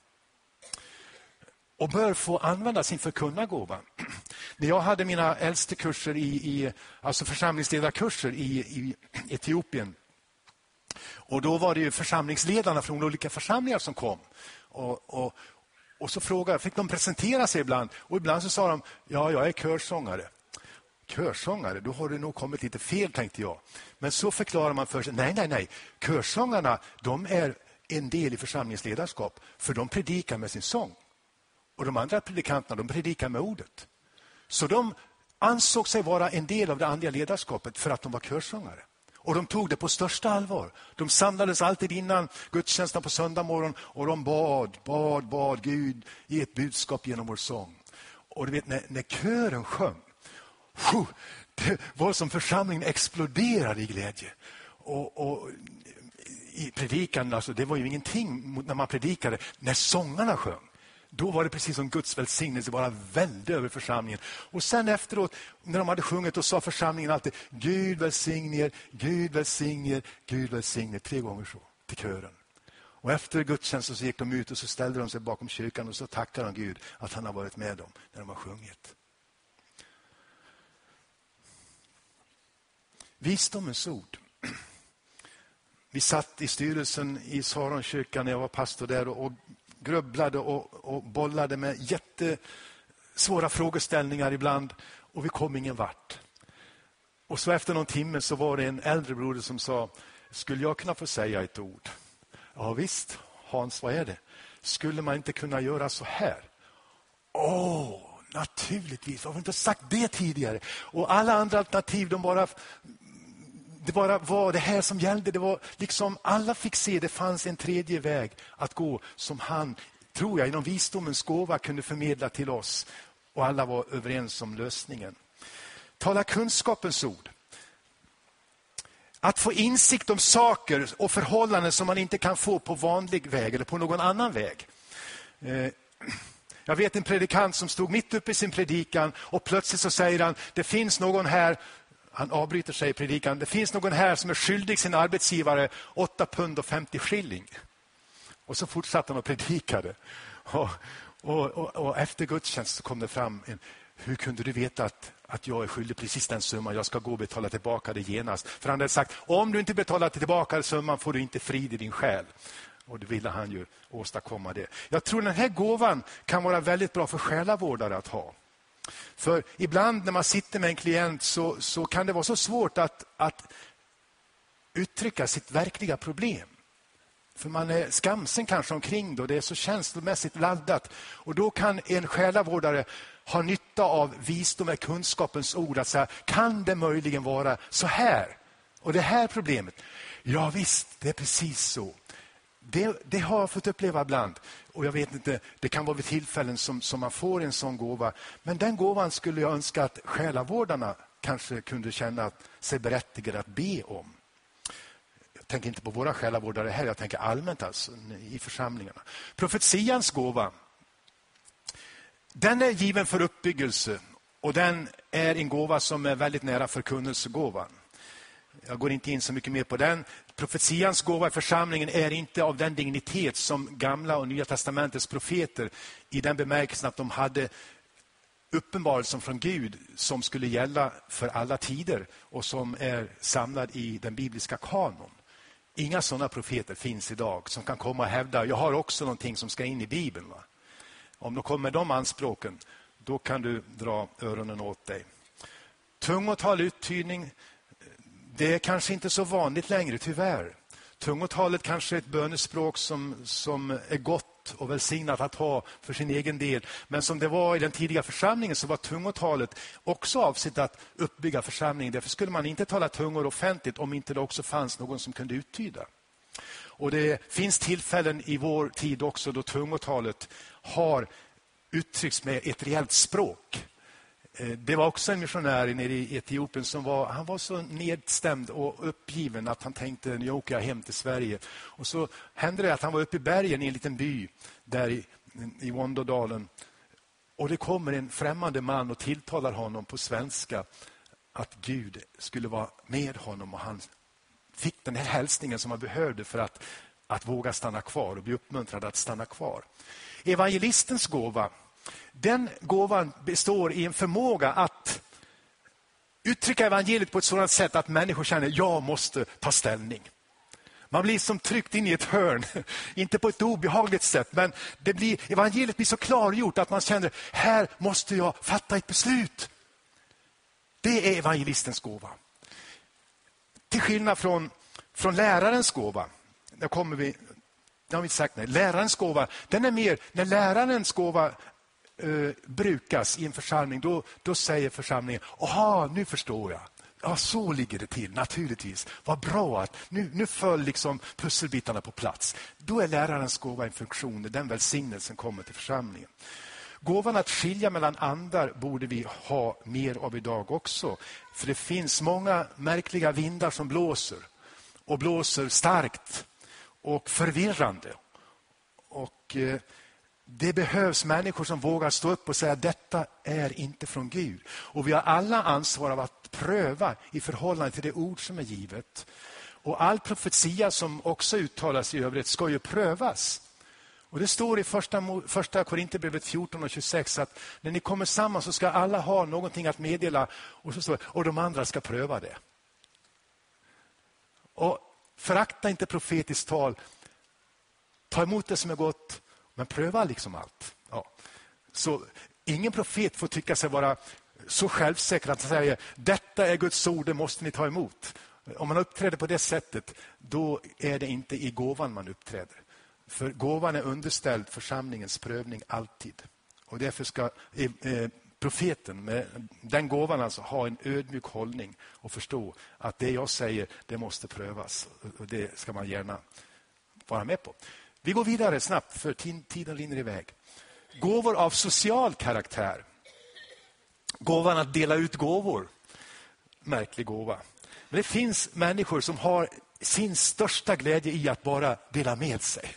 och bör få använda sin förkunnargåva. När jag hade mina äldste kurser, i, i, alltså församlingsledarkurser i, i Etiopien, och då var det ju församlingsledarna från olika församlingar som kom. Och, och, och så frågade, fick de presentera sig ibland. Och ibland så sa de, ja jag är körsångare. Körsångare, då har det nog kommit lite fel tänkte jag. Men så förklarar man för sig, nej nej nej, körsångarna de är en del i församlingsledarskap. För de predikar med sin sång. Och de andra predikanterna, de predikar med ordet. Så de ansåg sig vara en del av det andliga ledarskapet för att de var körsångare. Och de tog det på största allvar. De samlades alltid innan gudstjänsten på söndag morgon och de bad, bad, bad Gud ge ett budskap genom vår sång. Och du vet, när, när kören sjöng, det var som församlingen exploderade i glädje. Och, och i predikan, alltså, det var ju ingenting när man predikade, när sångarna sjöng. Då var det precis som Guds välsignelse bara välde över församlingen. Och sen efteråt, när de hade sjungit, och sa församlingen alltid Gud välsigner, Gud välsigner, Gud välsigner. Tre gånger så till kören. Och efter gudstjänsten så gick de ut och så ställde de sig bakom kyrkan och så tackade de Gud att han har varit med dem när de har sjungit. Visdomens ord. Vi satt i styrelsen i Saronkyrkan när jag var pastor där och, och grubblade och, och bollade med jättesvåra frågeställningar ibland och vi kom ingen vart. Och så efter någon timme så var det en äldre broder som sa, skulle jag kunna få säga ett ord? Ja visst, Hans, vad är det? Skulle man inte kunna göra så här? Åh, naturligtvis, jag har inte sagt det tidigare. Och alla andra alternativ, de bara... Det bara var det här som gällde. Det var liksom alla fick se, det fanns en tredje väg att gå som han, tror jag, inom visdomens gåva kunde förmedla till oss. Och alla var överens om lösningen. Tala kunskapens ord. Att få insikt om saker och förhållanden som man inte kan få på vanlig väg eller på någon annan väg. Jag vet en predikant som stod mitt uppe i sin predikan och plötsligt så säger han, det finns någon här. Han avbryter sig i predikan. Det finns någon här som är skyldig sin arbetsgivare åtta pund och femtio skilling. Och så fortsatte han och predikade. Och, och, och, och efter gudstjänst så kom det fram en, hur kunde du veta att, att jag är skyldig precis den summan? Jag ska gå och betala tillbaka det genast. För han hade sagt, om du inte betalar tillbaka summan får du inte frid i din själ. Och då ville han ju åstadkomma det. Jag tror den här gåvan kan vara väldigt bra för själavårdare att ha. För ibland när man sitter med en klient så, så kan det vara så svårt att, att uttrycka sitt verkliga problem. För man är skamsen kanske omkring det och det är så känslomässigt laddat. Och då kan en själavårdare ha nytta av visdom och kunskapens ord. Att säga, kan det möjligen vara så här? Och det här problemet? Ja visst, det är precis så. Det, det har jag fått uppleva ibland. Och jag vet inte, det kan vara vid tillfällen som, som man får en sån gåva. Men den gåvan skulle jag önska att själavårdarna kanske kunde känna sig berättigade att be om. Jag tänker inte på våra själavårdare här, jag tänker allmänt alltså i församlingarna. Profetians gåva, den är given för uppbyggelse och den är en gåva som är väldigt nära förkunnelsegåvan. Jag går inte in så mycket mer på den. Profetians gåva i församlingen är inte av den dignitet som gamla och nya testamentets profeter, i den bemärkelsen att de hade uppenbarelsen från Gud som skulle gälla för alla tider och som är samlad i den bibliska kanon. Inga sådana profeter finns idag som kan komma och hävda, jag har också någonting som ska in i Bibeln. Va? Om de kommer med de anspråken, då kan du dra öronen åt dig. Tungotal, uttydning, det är kanske inte så vanligt längre, tyvärr. Tungotalet kanske är ett bönespråk som, som är gott och välsignat att ha för sin egen del. Men som det var i den tidiga församlingen så var tungotalet också avsett att uppbygga församlingen. Därför skulle man inte tala tungor offentligt om inte det också fanns någon som kunde uttyda. Och det finns tillfällen i vår tid också då tungotalet har uttryckts med ett reellt språk. Det var också en missionär nere i Etiopien som var, han var så nedstämd och uppgiven att han tänkte, nu åker jag hem till Sverige. Och så hände det att han var uppe i bergen i en liten by där i, i Wondodalen. Och det kommer en främmande man och tilltalar honom på svenska att Gud skulle vara med honom. Och han fick den här hälsningen som han behövde för att, att våga stanna kvar och bli uppmuntrad att stanna kvar. Evangelistens gåva, den gåvan består i en förmåga att uttrycka evangeliet på ett sådant sätt att människor känner, jag måste ta ställning. Man blir som tryckt in i ett hörn, inte på ett obehagligt sätt, men det blir, evangeliet blir så klargjort att man känner, här måste jag fatta ett beslut. Det är evangelistens gåva. Till skillnad från, från lärarens gåva, där kommer vi, det har vi inte sagt, nej. Lärarens gåva, den är mer, när lärarens gåva eh, brukas i en församling, då, då säger församlingen, aha, nu förstår jag. Ja, så ligger det till, naturligtvis. Vad bra att nu, nu föll liksom pusselbitarna på plats. Då är lärarens gåva en funktion, den välsignelsen kommer till församlingen. Gåvan att skilja mellan andar borde vi ha mer av idag också. För det finns många märkliga vindar som blåser. Och blåser starkt och förvirrande. Och eh, det behövs människor som vågar stå upp och säga, detta är inte från Gud. Och vi har alla ansvar av att pröva i förhållande till det ord som är givet. Och all profetia som också uttalas i övrigt ska ju prövas. Och det står i första, första Korinthierbrevet fjorton och tjugosex att när ni kommer samman så ska alla ha någonting att meddela. Och, så står, och de andra ska pröva det. Och förakta inte profetiskt tal. Ta emot det som är gott, men pröva liksom allt. Ja. Så ingen profet får tycka sig vara så självsäker att han säger, detta är Guds ord, det måste ni ta emot. Om man uppträder på det sättet, då är det inte i gåvan man uppträder. För gåvan är underställd församlingens prövning alltid. Och därför ska eh, profeten med den gåvan alltså ha en ödmjuk hållning och förstå att det jag säger, det måste prövas. Och det ska man gärna vara med på. Vi går vidare snabbt för tiden rinner iväg. Gåvor av social karaktär. Gåvan att dela ut gåvor. Märklig gåva. Men det finns människor som har sin största glädje i att bara dela med sig.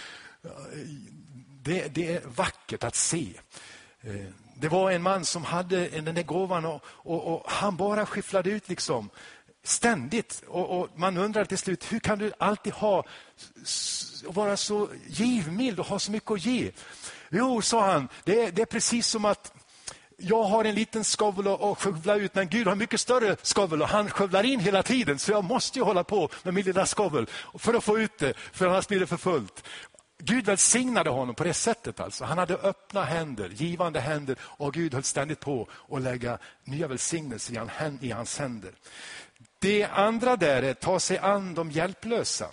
Det, det är vackert att se. Det var en man som hade den där gåvan och, och, och han bara skifflade ut liksom ständigt. Och, och man undrar till slut, hur kan du alltid ha och vara så givmild och ha så mycket att ge? Jo, sa han, det är, det är precis som att jag har en liten skovel att skövla ut, men Gud har mycket större skovel och han skövlar in hela tiden. Så jag måste ju hålla på med min lilla skovel för att få ut det, för annars blir det för fullt. Gud välsignade honom på det sättet. Alltså. Han hade öppna händer, givande händer och Gud höll ständigt på att lägga nya välsignelser i hans händer. Det andra där är att ta sig an de hjälplösa.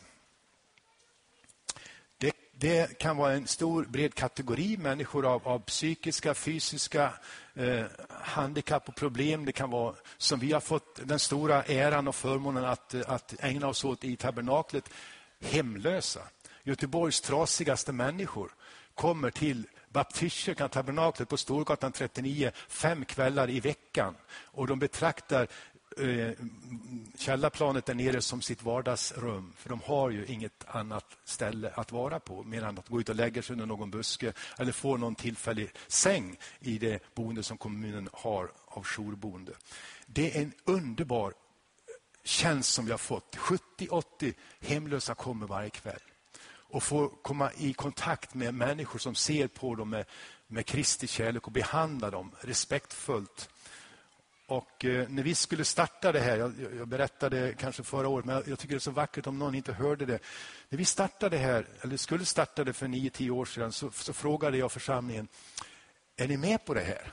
Det, det kan vara en stor bred kategori människor av, av psykiska, fysiska eh, handikapp och problem. Det kan vara som vi har fått den stora äran och förmånen att, att ägna oss åt i tabernaklet, hemlösa. Göteborgs trasigaste människor kommer till Baptistkyrkan, tabernaklet på Storgatan trettionio fem kvällar i veckan. Och de betraktar källarplanet där nere som sitt vardagsrum. För de har ju inget annat ställe att vara på mer än att gå ut och lägga sig under någon buske eller få någon tillfällig säng i det boende som kommunen har av jourboende. Det är en underbar tjänst som vi har fått. sjuttio åttio hemlösa kommer varje kväll och får komma i kontakt med människor som ser på dem med, med Kristi kärlek och behandlar dem respektfullt. Och eh, när vi skulle starta det här, jag, jag berättade kanske förra året, men jag, jag tycker det är så vackert om någon inte hörde det. När vi startade det här, eller skulle starta det för nio tio år sedan, så, så frågade jag församlingen, är ni med på det här?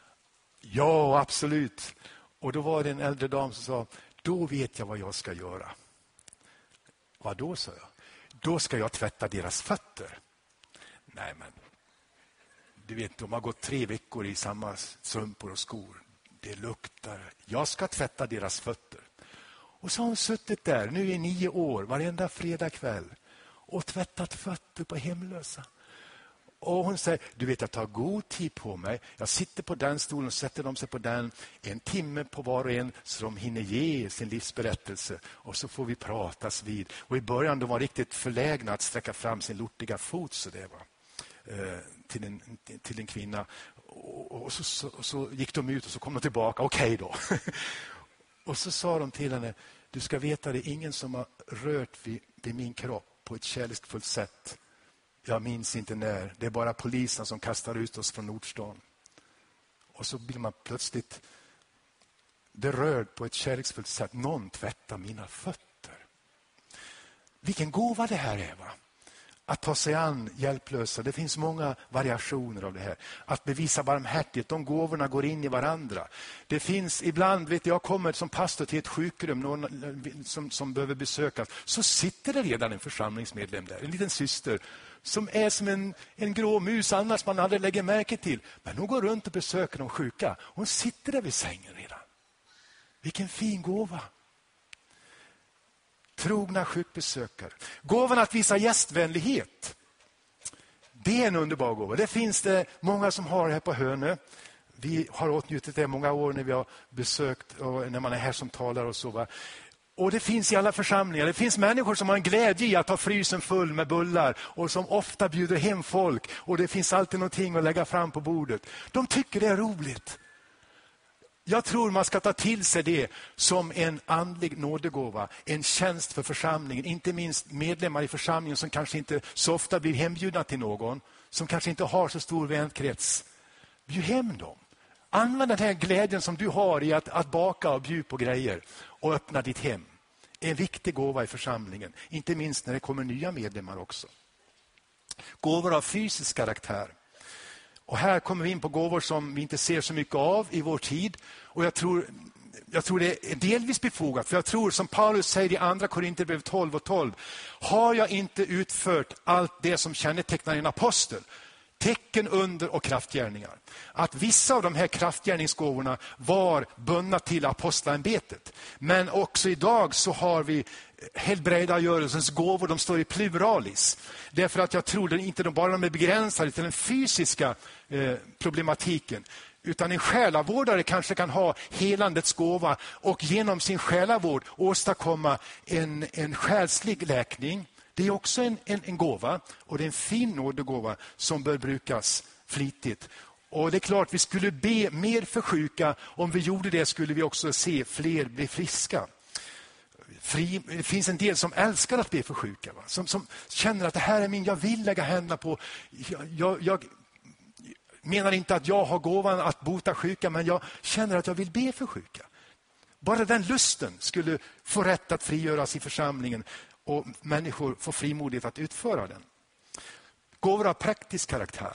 Ja, absolut. Och då var det en äldre dam som sa, då vet jag vad jag ska göra. Vad då, sa jag. Då ska jag tvätta deras fötter. Nej, men du vet, de har gått tre veckor i samma strumpor och skor. Det luktar. Jag ska tvätta deras fötter. Och så har hon suttit där nu i nio år, varenda fredag kväll, och tvättat fötter på hemlösa. Och hon säger, du vet, jag tar god tid på mig. Jag sitter på den stolen och sätter de sig på den en timme på var och en så de hinner ge sin livsberättelse. Och så får vi pratas vid. Och i början de var riktigt förlägna att sträcka fram sin lortiga fot så det var, eh, till, en, till en kvinna. Och, och så, så, så gick de ut och så kom de tillbaka. Okej då. Och så sa de till henne, du ska veta det är ingen som har rört vid, vid min kropp på ett kärleksfullt sätt. Jag minns inte när. Det är bara polisen som kastar ut oss från Nordstan. Och så blir man plötsligt berörd på ett kärleksfullt sätt. Någon tvättar mina fötter. Vilken gåva det här är, va? Att ta sig an hjälplösa. Det finns många variationer av det här. Att bevisa barmhärtighet. De gåvorna går in i varandra. Det finns ibland, vet jag, kommer som pastor till ett sjukrum någon som, som behöver besökas. Så sitter det redan en församlingsmedlem där. En liten syster som är som en, en grå mus annars man aldrig lägger märke till. Men hon går runt och besöker de sjuka. Hon sitter där vid sängen redan. Vilken fin gåva. Trogna sjukbesökare. Gåvan att visa gästvänlighet. Det är en underbar gåva. Det finns det många som har här på Hönö. Vi har åtnjutit det många år när vi har besökt och när man är här som talar och så. Va? Och det finns i alla församlingar. Det finns människor som har en glädje i att ha frysen full med bullar och som ofta bjuder hem folk. Och det finns alltid någonting att lägga fram på bordet. De tycker det är roligt. Jag tror man ska ta till sig det som en andlig nådegåva, en tjänst för församlingen, inte minst medlemmar i församlingen som kanske inte så ofta blir hembjudna till någon, som kanske inte har så stor vänkrets. Bjud hem dem. Använd den här glädjen som du har i att, att baka och bjuda på grejer och öppna ditt hem. En viktig gåva i församlingen, inte minst när det kommer nya medlemmar också. Gåvor av fysisk karaktär. Och här kommer vi in på gåvor som vi inte ser så mycket av i vår tid. Och jag tror, jag tror det är delvis befogat. För jag tror som Paulus säger i andra Korinthierbrevet tolv och tolv. Har jag inte utfört allt det som kännetecknar en apostel? Tecken, under och kraftgärningar. Att vissa av de här kraftgärningsgåvorna var bundna till apostlaämbetet. Men också idag så har vi helbrägdagörelsens gåvor, de står i pluralis. Därför att jag tror att inte bara de är begränsade till den fysiska eh, problematiken. Utan en själavårdare kanske kan ha helandets gåva och genom sin själavård åstadkomma en, en själslig läkning. Det är också en, en, en gåva och det är en fin nådegåva som bör brukas flitigt. Och det är klart vi skulle be mer för sjuka. Om vi gjorde det skulle vi också se fler bli friska. Fri, det finns en del som älskar att be för sjuka. Va? Som, som känner att det här är min, jag vill lägga händerna på. Jag, jag, jag menar inte att jag har gåvan att bota sjuka, men jag känner att jag vill be för sjuka. Bara den lusten skulle få rätt att frigöras i församlingen. Och människor får frimodighet att utföra den. Gåvor av praktisk karaktär.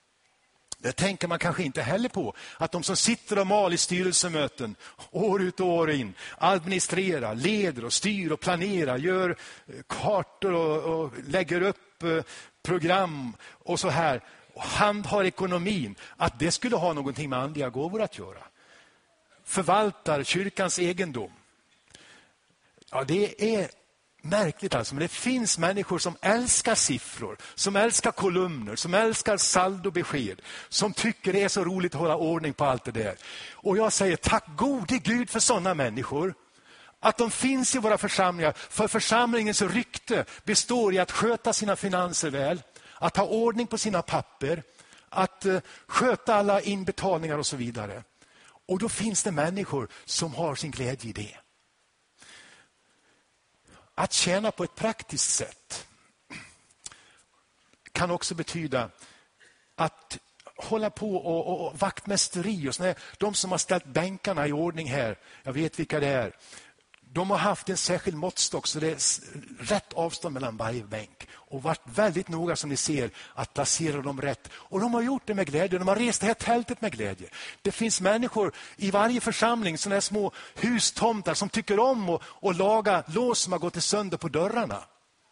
Det tänker man kanske inte heller på. Att de som sitter och mal i styrelsemöten år ut och år in. Administrerar, leder och styr och planerar. Gör kartor och, och lägger upp program och så här. Och handhar ekonomin. Att det skulle ha någonting med andliga gåvor att göra. Förvaltar kyrkans egendom. Ja, det är märkligt alltså, men det finns människor som älskar siffror, som älskar kolumner, som älskar saldobesked, som tycker det är så roligt att hålla ordning på allt det där. Och jag säger tack gode Gud för sådana människor. Att de finns i våra församlingar, för församlingens rykte består i att sköta sina finanser väl, att ha ordning på sina papper, att uh, sköta alla inbetalningar och så vidare. Och då finns det människor som har sin glädje i det. Att tjäna på ett praktiskt sätt kan också betyda att hålla på och, och, och vaktmästeri och sådär. De som har ställt bänkarna i ordning här, jag vet vilka det är. De har haft en särskild måttstock så det är rätt avstånd mellan varje bänk. Och varit väldigt noga som ni ser att placera dem rätt. Och de har gjort det med glädje. De har rest det här tältet med glädje. Det finns människor i varje församling, sådana här små hustomtar som tycker om att, att laga lås som har gått sönder på dörrarna.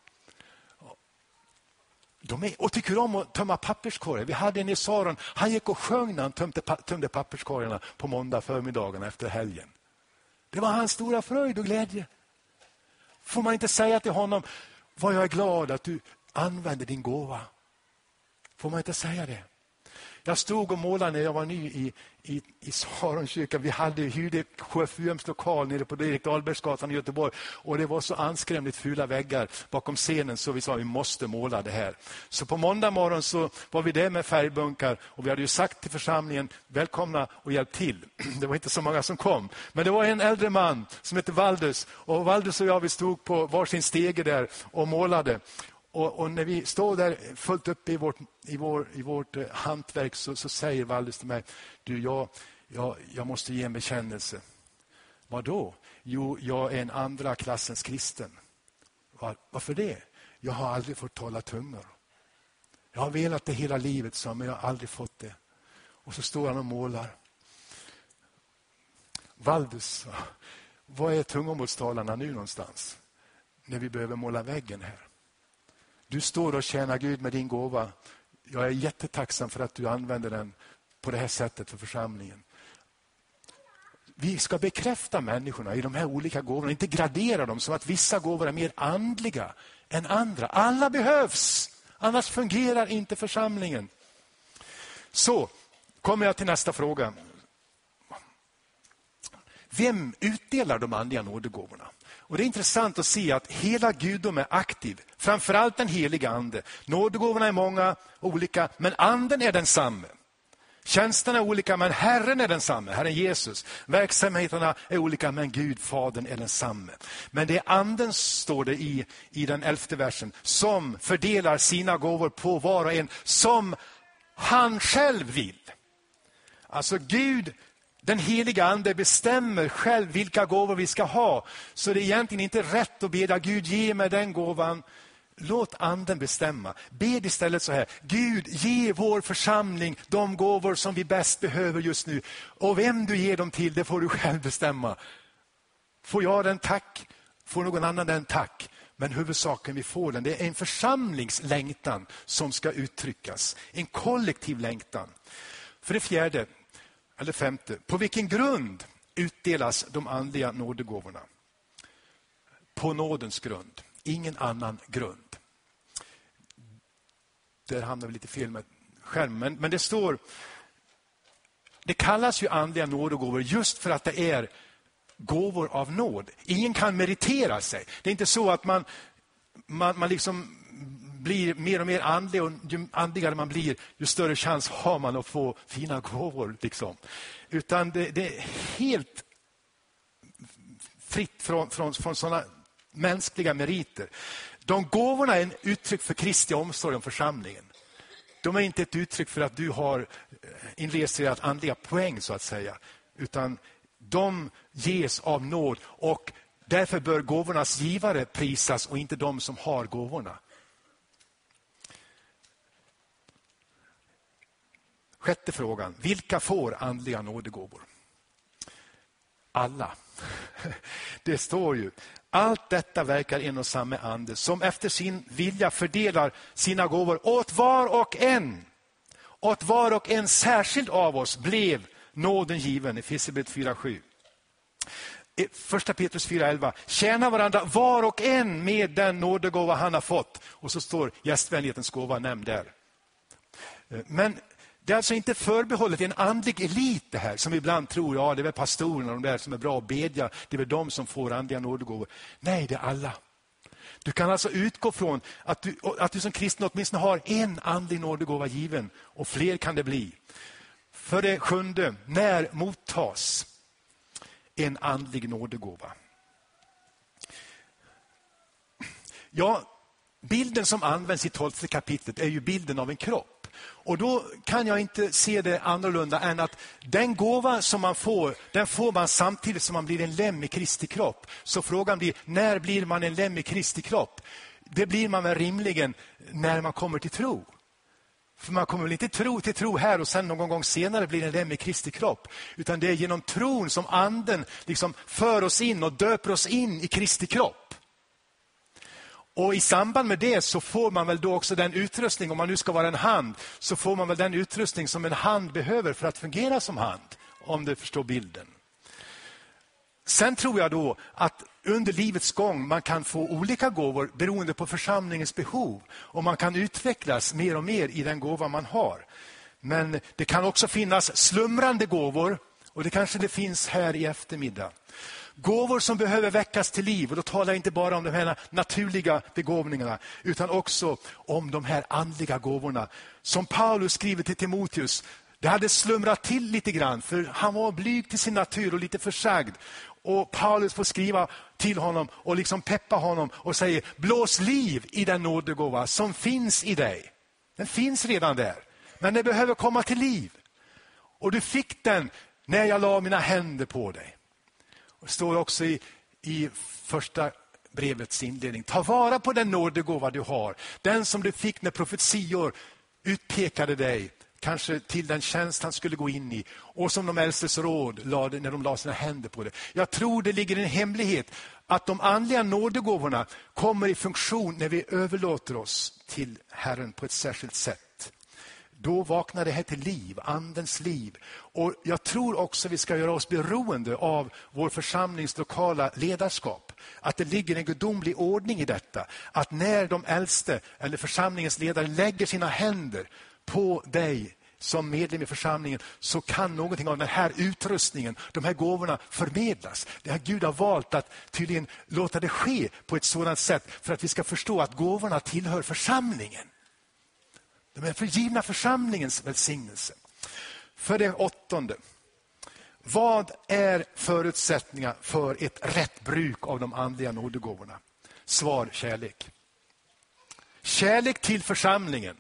De är, och tycker om att tömma papperskorgar. Vi hade en i Saron, han gick och sjöng när han tömde, tömde papperskorgarna på måndag förmiddagen efter helgen. Det var hans stora fröjd och glädje. Får man inte säga till honom, vad jag är glad att du använder din gåva. Får man inte säga det? Jag stod och målade när jag var ny i, i, i Saronkyrkan. Vi hade hyrde K F U M:s lokal nere på Erik Dahlbergsgatan i Göteborg. Och det var så anskrämligt fula väggar bakom scenen så vi sa vi måste måla det här. Så på måndag morgon så var vi där med färgbunkar och vi hade ju sagt till församlingen välkomna och hjälp till. Det var inte så många som kom. Men det var en äldre man som hette Valdus. Och Valdus och jag vi stod på varsin stege där och målade. Och, och när vi står där fullt upp i vårt, i vår, i vårt eh, hantverk så, så säger Valdis till mig, du jag, jag, jag måste ge en bekännelse. Vad då? Jo, jag är en andra klassens kristen. Var, varför det? Jag har aldrig fått tala tungor. Jag har velat det hela livet så, men jag har aldrig fått det. Och så står han och målar. Valdis, vad är tungomålstalarna nu någonstans? När vi behöver måla väggen här. Du står och tjänar Gud med din gåva. Jag är jättetacksam för att du använder den på det här sättet för församlingen. Vi ska bekräfta människorna i de här olika gåvorna, inte gradera dem så att vissa gåvor är mer andliga än andra. Alla behövs, annars fungerar inte församlingen. Så kommer jag till nästa fråga. Vem utdelar de andliga nådegåvorna? Och det är intressant att se att hela gudom är aktiv. Framförallt den heliga ande. Nådegåvorna är många olika, men anden är densamma. Tjänsterna är olika, men Herren är densamma. Herren Jesus. Verksamheterna är olika, men Gud, Fadern, är densamma. Men det är anden, står det i, i den elfte versen, som fördelar sina gåvor på var och en som han själv vill. Alltså Gud, den heliga ande, bestämmer själv vilka gåvor vi ska ha. Så det är egentligen inte rätt att bedja Gud, ge mig den gåvan. Låt anden bestämma. Bed istället så här. Gud, ge vår församling de gåvor som vi bäst behöver just nu. Och vem du ger dem till, det får du själv bestämma. Får jag den, tack. Får någon annan den, tack. Men huvudsaken vi får den, det är en församlingslängtan som ska uttryckas. En kollektiv längtan. För det fjärde, eller femte, på vilken grund utdelas de andliga nådegåvorna? På nådens grund. Ingen annan grund. Där hamnar vi lite fel med skärmen. Men det står, det kallas ju andliga nådegåvor just för att det är gåvor av nåd. Ingen kan meritera sig. Det är inte så att man, man, man liksom blir mer och mer andlig, och ju andligare man blir, ju större chans har man att få fina gåvor. Liksom. Utan det, det är helt fritt från, från, från sådana mänskliga meriter. De gåvorna är en uttryck för Kristi omsorg om församlingen. De är inte ett uttryck för att du har inregistrerat andliga poäng så att säga. Utan de ges av nåd, och därför bör gåvornas givare prisas och inte de som har gåvorna. Sjätte frågan. Vilka får andliga nådegåvor? Alla. Det står ju. Allt detta verkar en och samma ande som efter sin vilja fördelar sina gåvor åt var och en. Åt var och en särskild av oss blev nåden given. Efesierbrevet fyra sju. Första Petrus fyra elva. Tjäna varandra var och en med den nådegåva han har fått. Och så står gästvänlighetens gåva nämnd där. Men det är alltså inte förbehållet en andlig elit det här, som ibland tror, ja det är väl pastorerna de där som är bra att bedja, det är väl de som får andliga nådegåvor. Nej, det är alla. Du kan alltså utgå från att du, att du som kristen åtminstone har en andlig nådegåva given, och fler kan det bli. För det sjunde, när mottas en andlig nådegåva? Ja, bilden som används i tolfte kapitlet är ju bilden av en kropp. Och då kan jag inte se det annorlunda än att den gåva som man får, den får man samtidigt som man blir en lem i Kristi kropp. Så frågan blir, när blir man en lem i Kristi kropp? Det blir man väl rimligen när man kommer till tro. För man kommer väl inte tro till tro här och sen någon gång senare blir en lem i Kristi kropp. Utan det är genom tron som anden liksom för oss in och döper oss in i Kristi kropp. Och i samband med det så får man väl då också den utrustning, om man nu ska vara en hand, så får man väl den utrustning som en hand behöver för att fungera som hand, om du förstår bilden. Sen tror jag då att under livets gång man kan få olika gåvor beroende på församlingens behov. Och man kan utvecklas mer och mer i den gåva man har. Men det kan också finnas slumrande gåvor, och det kanske det finns här i eftermiddag. Gåvor som behöver väckas till liv, och då talar jag inte bara om de här naturliga begåvningarna utan också om de här andliga gåvorna. Som Paulus skriver till Timoteus, det hade slumrat till lite grann för han var blyg till sin natur och lite försagd. Och Paulus får skriva till honom och liksom peppa honom och säger, blås liv i den nådegåva som finns i dig. Den finns redan där, men den behöver komma till liv. Och du fick den när jag la mina händer på dig. Det står också i, i första brevets inledning. Ta vara på den nådegåva du har. Den som du fick när profetior utpekade dig. Kanske till den tjänst han skulle gå in i. Och som de äldstes råd lade, när de la sina händer på det. Jag tror det ligger en hemlighet. Att de andliga nådegåvorna kommer i funktion när vi överlåter oss till Herren på ett särskilt sätt. Då vaknar det här till liv, andens liv. Och jag tror också vi ska göra oss beroende av vår församlings lokala ledarskap. Att det ligger en gudomlig ordning i detta. Att när de äldste eller församlingens ledare lägger sina händer på dig som medlem i församlingen, så kan någonting av den här utrustningen, de här gåvorna förmedlas. Det här Gud har valt att tydligen låta det ske på ett sådant sätt för att vi ska förstå att gåvorna tillhör församlingen. De är förgivna församlingens välsignelse. För det åttonde. Vad är förutsättningar för ett rätt bruk av de andliga nådegåvorna? Svar, kärlek. Kärlek till församlingen.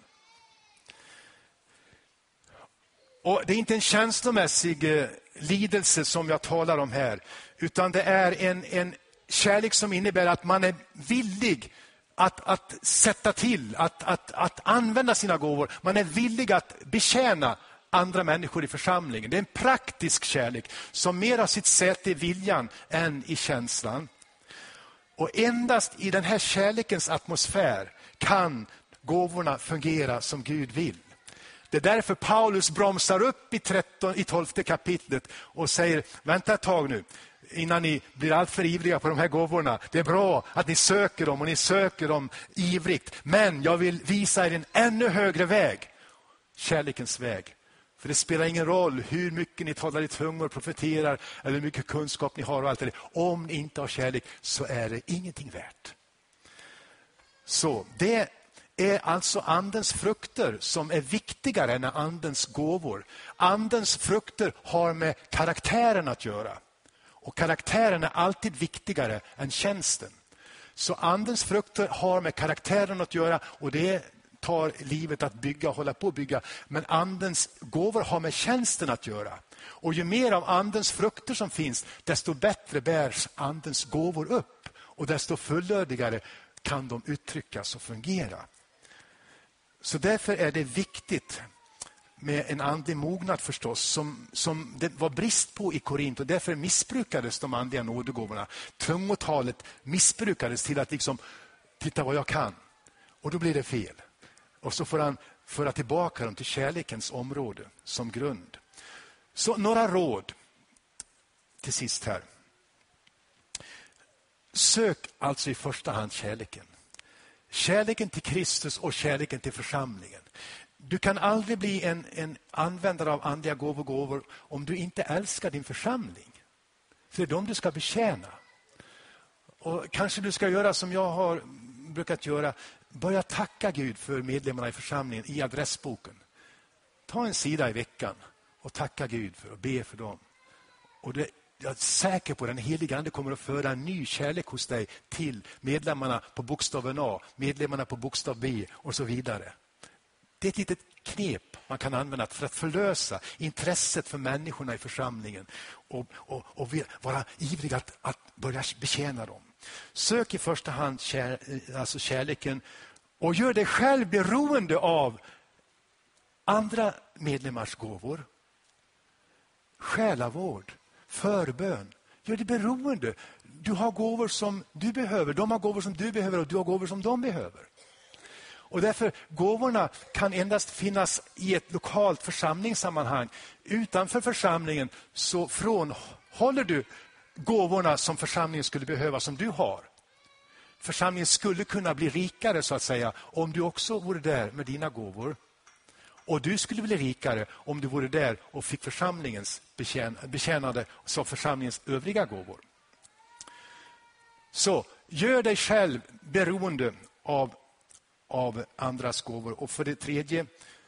Och det är inte en känslomässig eh, lidelse som jag talar om här. Utan det är en, en kärlek som innebär att man är villig Att, att sätta till, att, att, att använda sina gåvor. Man är villig att betjäna andra människor i församlingen. Det är en praktisk kärlek som mer har sitt säte i viljan än i känslan. Och endast i den här kärlekens atmosfär kan gåvorna fungera som Gud vill. Det är därför Paulus bromsar upp i, tretton, i tolfte kapitlet och säger, vänta ett tag nu. Innan ni blir allt för ivriga på de här gåvorna. Det är bra att ni söker dem och ni söker dem ivrigt. Men jag vill visa er en ännu högre väg. Kärlekens väg. För det spelar ingen roll hur mycket ni talar i tungor, profeterar eller hur mycket kunskap ni har och allt det. Om ni inte har kärlek så är det ingenting värt. Så det är alltså andens frukter som är viktigare än andens gåvor. Andens frukter har med karaktären att göra. Och karaktären är alltid viktigare än tjänsten. Så andens frukter har med karaktären att göra, och det tar livet att bygga och hålla på att bygga. Men andens gåvor har med tjänsten att göra. Och ju mer av andens frukter som finns, desto bättre bärs andens gåvor upp. Och desto fullödigare kan de uttryckas och fungera. Så därför är det viktigt med en andlig mognad förstås, som, som det var brist på i Korint, och därför missbrukades de andliga nådegåvorna. Tungotalet missbrukades till att liksom, titta vad jag kan. Och då blir det fel. Och så får han föra tillbaka dem till kärlekens område som grund. Så några råd till sist här. Sök alltså i första hand kärleken. Kärleken till Kristus och kärleken till församlingen. Du kan aldrig bli en, en användare av andliga gåvor, gåvor om du inte älskar din församling. För det är dem du ska betjäna. Och kanske du ska göra som jag har brukat göra. Börja tacka Gud för medlemmarna i församlingen i adressboken. Ta en sida i veckan och tacka Gud för och be för dem. Och det, jag är säker på att den heliga ande kommer att föra en ny kärlek hos dig till medlemmarna på bokstaven A, medlemmarna på bokstav B och så vidare. Det är ett litet knep man kan använda för att förlösa intresset för människorna i församlingen och, och, och vara ivrig att, att börja betjäna dem. Sök i första hand kär, alltså kärleken och gör dig själv beroende av andra medlemmars gåvor. Själavård, förbön. Gör dig beroende. Du har gåvor som du behöver, de har gåvor som du behöver och du har gåvor som de behöver. Och därför gåvorna kan endast finnas i ett lokalt församlingssammanhang. Utanför församlingen så frånhåller du gåvorna som församlingen skulle behöva som du har. Församlingen skulle kunna bli rikare så att säga om du också vore där med dina gåvor. Och du skulle bli rikare om du vore där och fick församlingens betjän- betjänade som församlingens övriga gåvor. Så gör dig själv beroende av av andras gåvor. Och för det tredje,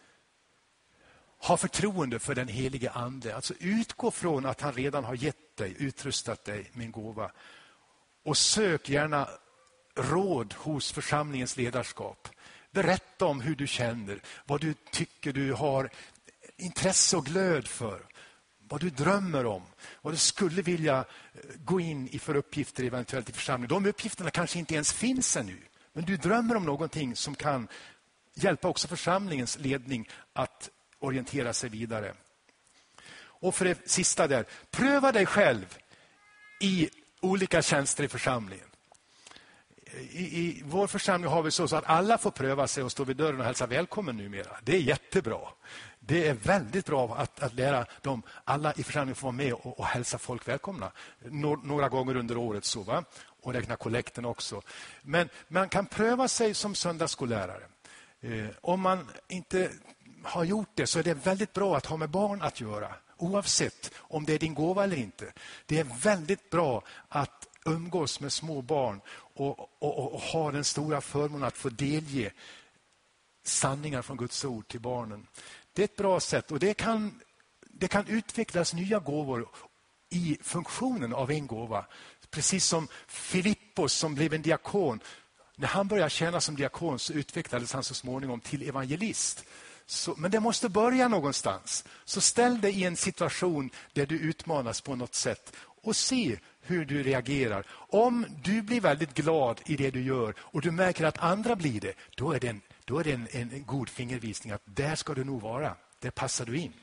ha förtroende för den helige ande. Alltså utgå från att han redan har gett dig, utrustat dig med en gåva. Och sök gärna råd hos församlingens ledarskap. Berätta om hur du känner, vad du tycker du har intresse och glöd för. Vad du drömmer om, vad du skulle vilja gå in i för uppgifter eventuellt i församlingen. De uppgifterna kanske inte ens finns ännu. Men du drömmer om någonting som kan hjälpa också församlingens ledning att orientera sig vidare. Och för det sista där, pröva dig själv i olika tjänster i församlingen. I, i vår församling har vi så, så att alla får pröva sig och stå vid dörren och hälsa välkommen numera. Det är jättebra. Det är väldigt bra att, att lära dem, alla i församlingen får vara med och, och hälsa folk välkomna. Nå, några gånger under året så va. Och räkna kollekten också. Men man kan pröva sig som söndagsskollärare. Eh, om man inte har gjort det så är det väldigt bra att ha med barn att göra. Oavsett om det är din gåva eller inte. Det är väldigt bra att umgås med små barn och, och, och, och ha den stora förmånen att få delge sanningar från Guds ord till barnen. Det är ett bra sätt och det kan, det kan utvecklas nya gåvor i funktionen av en gåva. Precis som Filippos som blev en diakon. När han började tjäna som diakon så utvecklades han så småningom till evangelist. Så, men det måste börja någonstans. Så ställ dig i en situation där du utmanas på något sätt och se hur du reagerar. Om du blir väldigt glad i det du gör och du märker att andra blir det, då är det en, då är det en, en, en god fingervisning att där ska du nog vara. Där passar du in.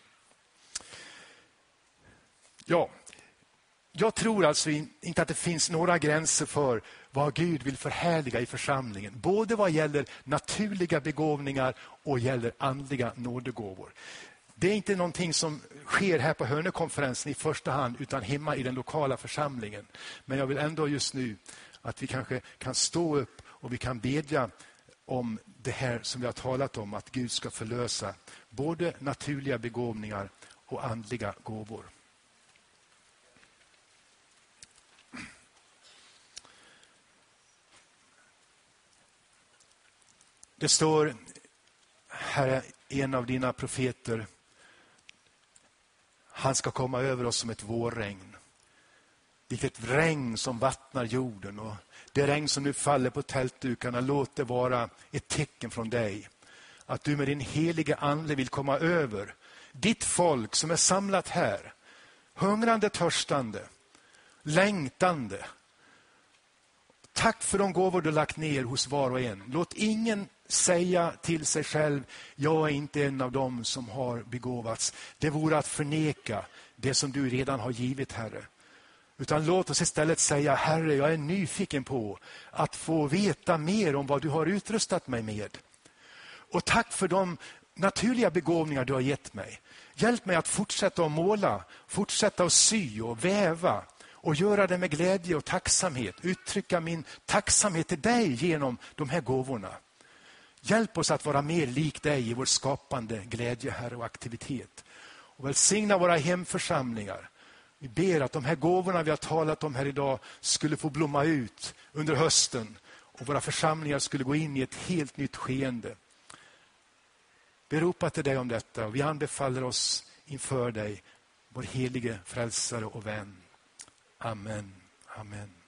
Ja. Jag tror alltså inte att det finns några gränser för vad Gud vill förhärliga i församlingen. Både vad gäller naturliga begåvningar och gäller andliga nådegåvor. Det är inte någonting som sker här på Hörnekonferensen i första hand utan hemma i den lokala församlingen. Men jag vill ändå just nu att vi kanske kan stå upp och vi kan bedja om det här som vi har talat om. Att Gud ska förlösa både naturliga begåvningar och andliga gåvor. Det står, här är en av dina profeter, han ska komma över oss som ett vårregn. Vilket regn som vattnar jorden och det regn som nu faller på tältdukarna, låt det vara ett tecken från dig. Att du med din heliga ande vill komma över ditt folk som är samlat här. Hungrande, törstande, längtande. Tack för de gåvor du lagt ner hos var och en. Låt ingen säga till sig själv, jag är inte en av dem som har begåvats. Det vore att förneka det som du redan har givit, Herre. Utan låt oss istället säga, Herre, jag är nyfiken på att få veta mer om vad du har utrustat mig med. Och tack för de naturliga begåvningar du har gett mig. Hjälp mig att fortsätta att måla, fortsätta att sy och väva Och göra det med glädje och tacksamhet. Uttrycka min tacksamhet till dig genom de här gåvorna. Hjälp oss att vara mer lik dig i vår skapande glädje, Herre, och aktivitet. Och välsigna våra hemförsamlingar. Vi ber att de här gåvorna vi har talat om här idag skulle få blomma ut under hösten. Och våra församlingar skulle gå in i ett helt nytt skeende. Vi ropar till dig om detta och vi anbefaller oss inför dig, vår helige frälsare och vän. Amen. Amen.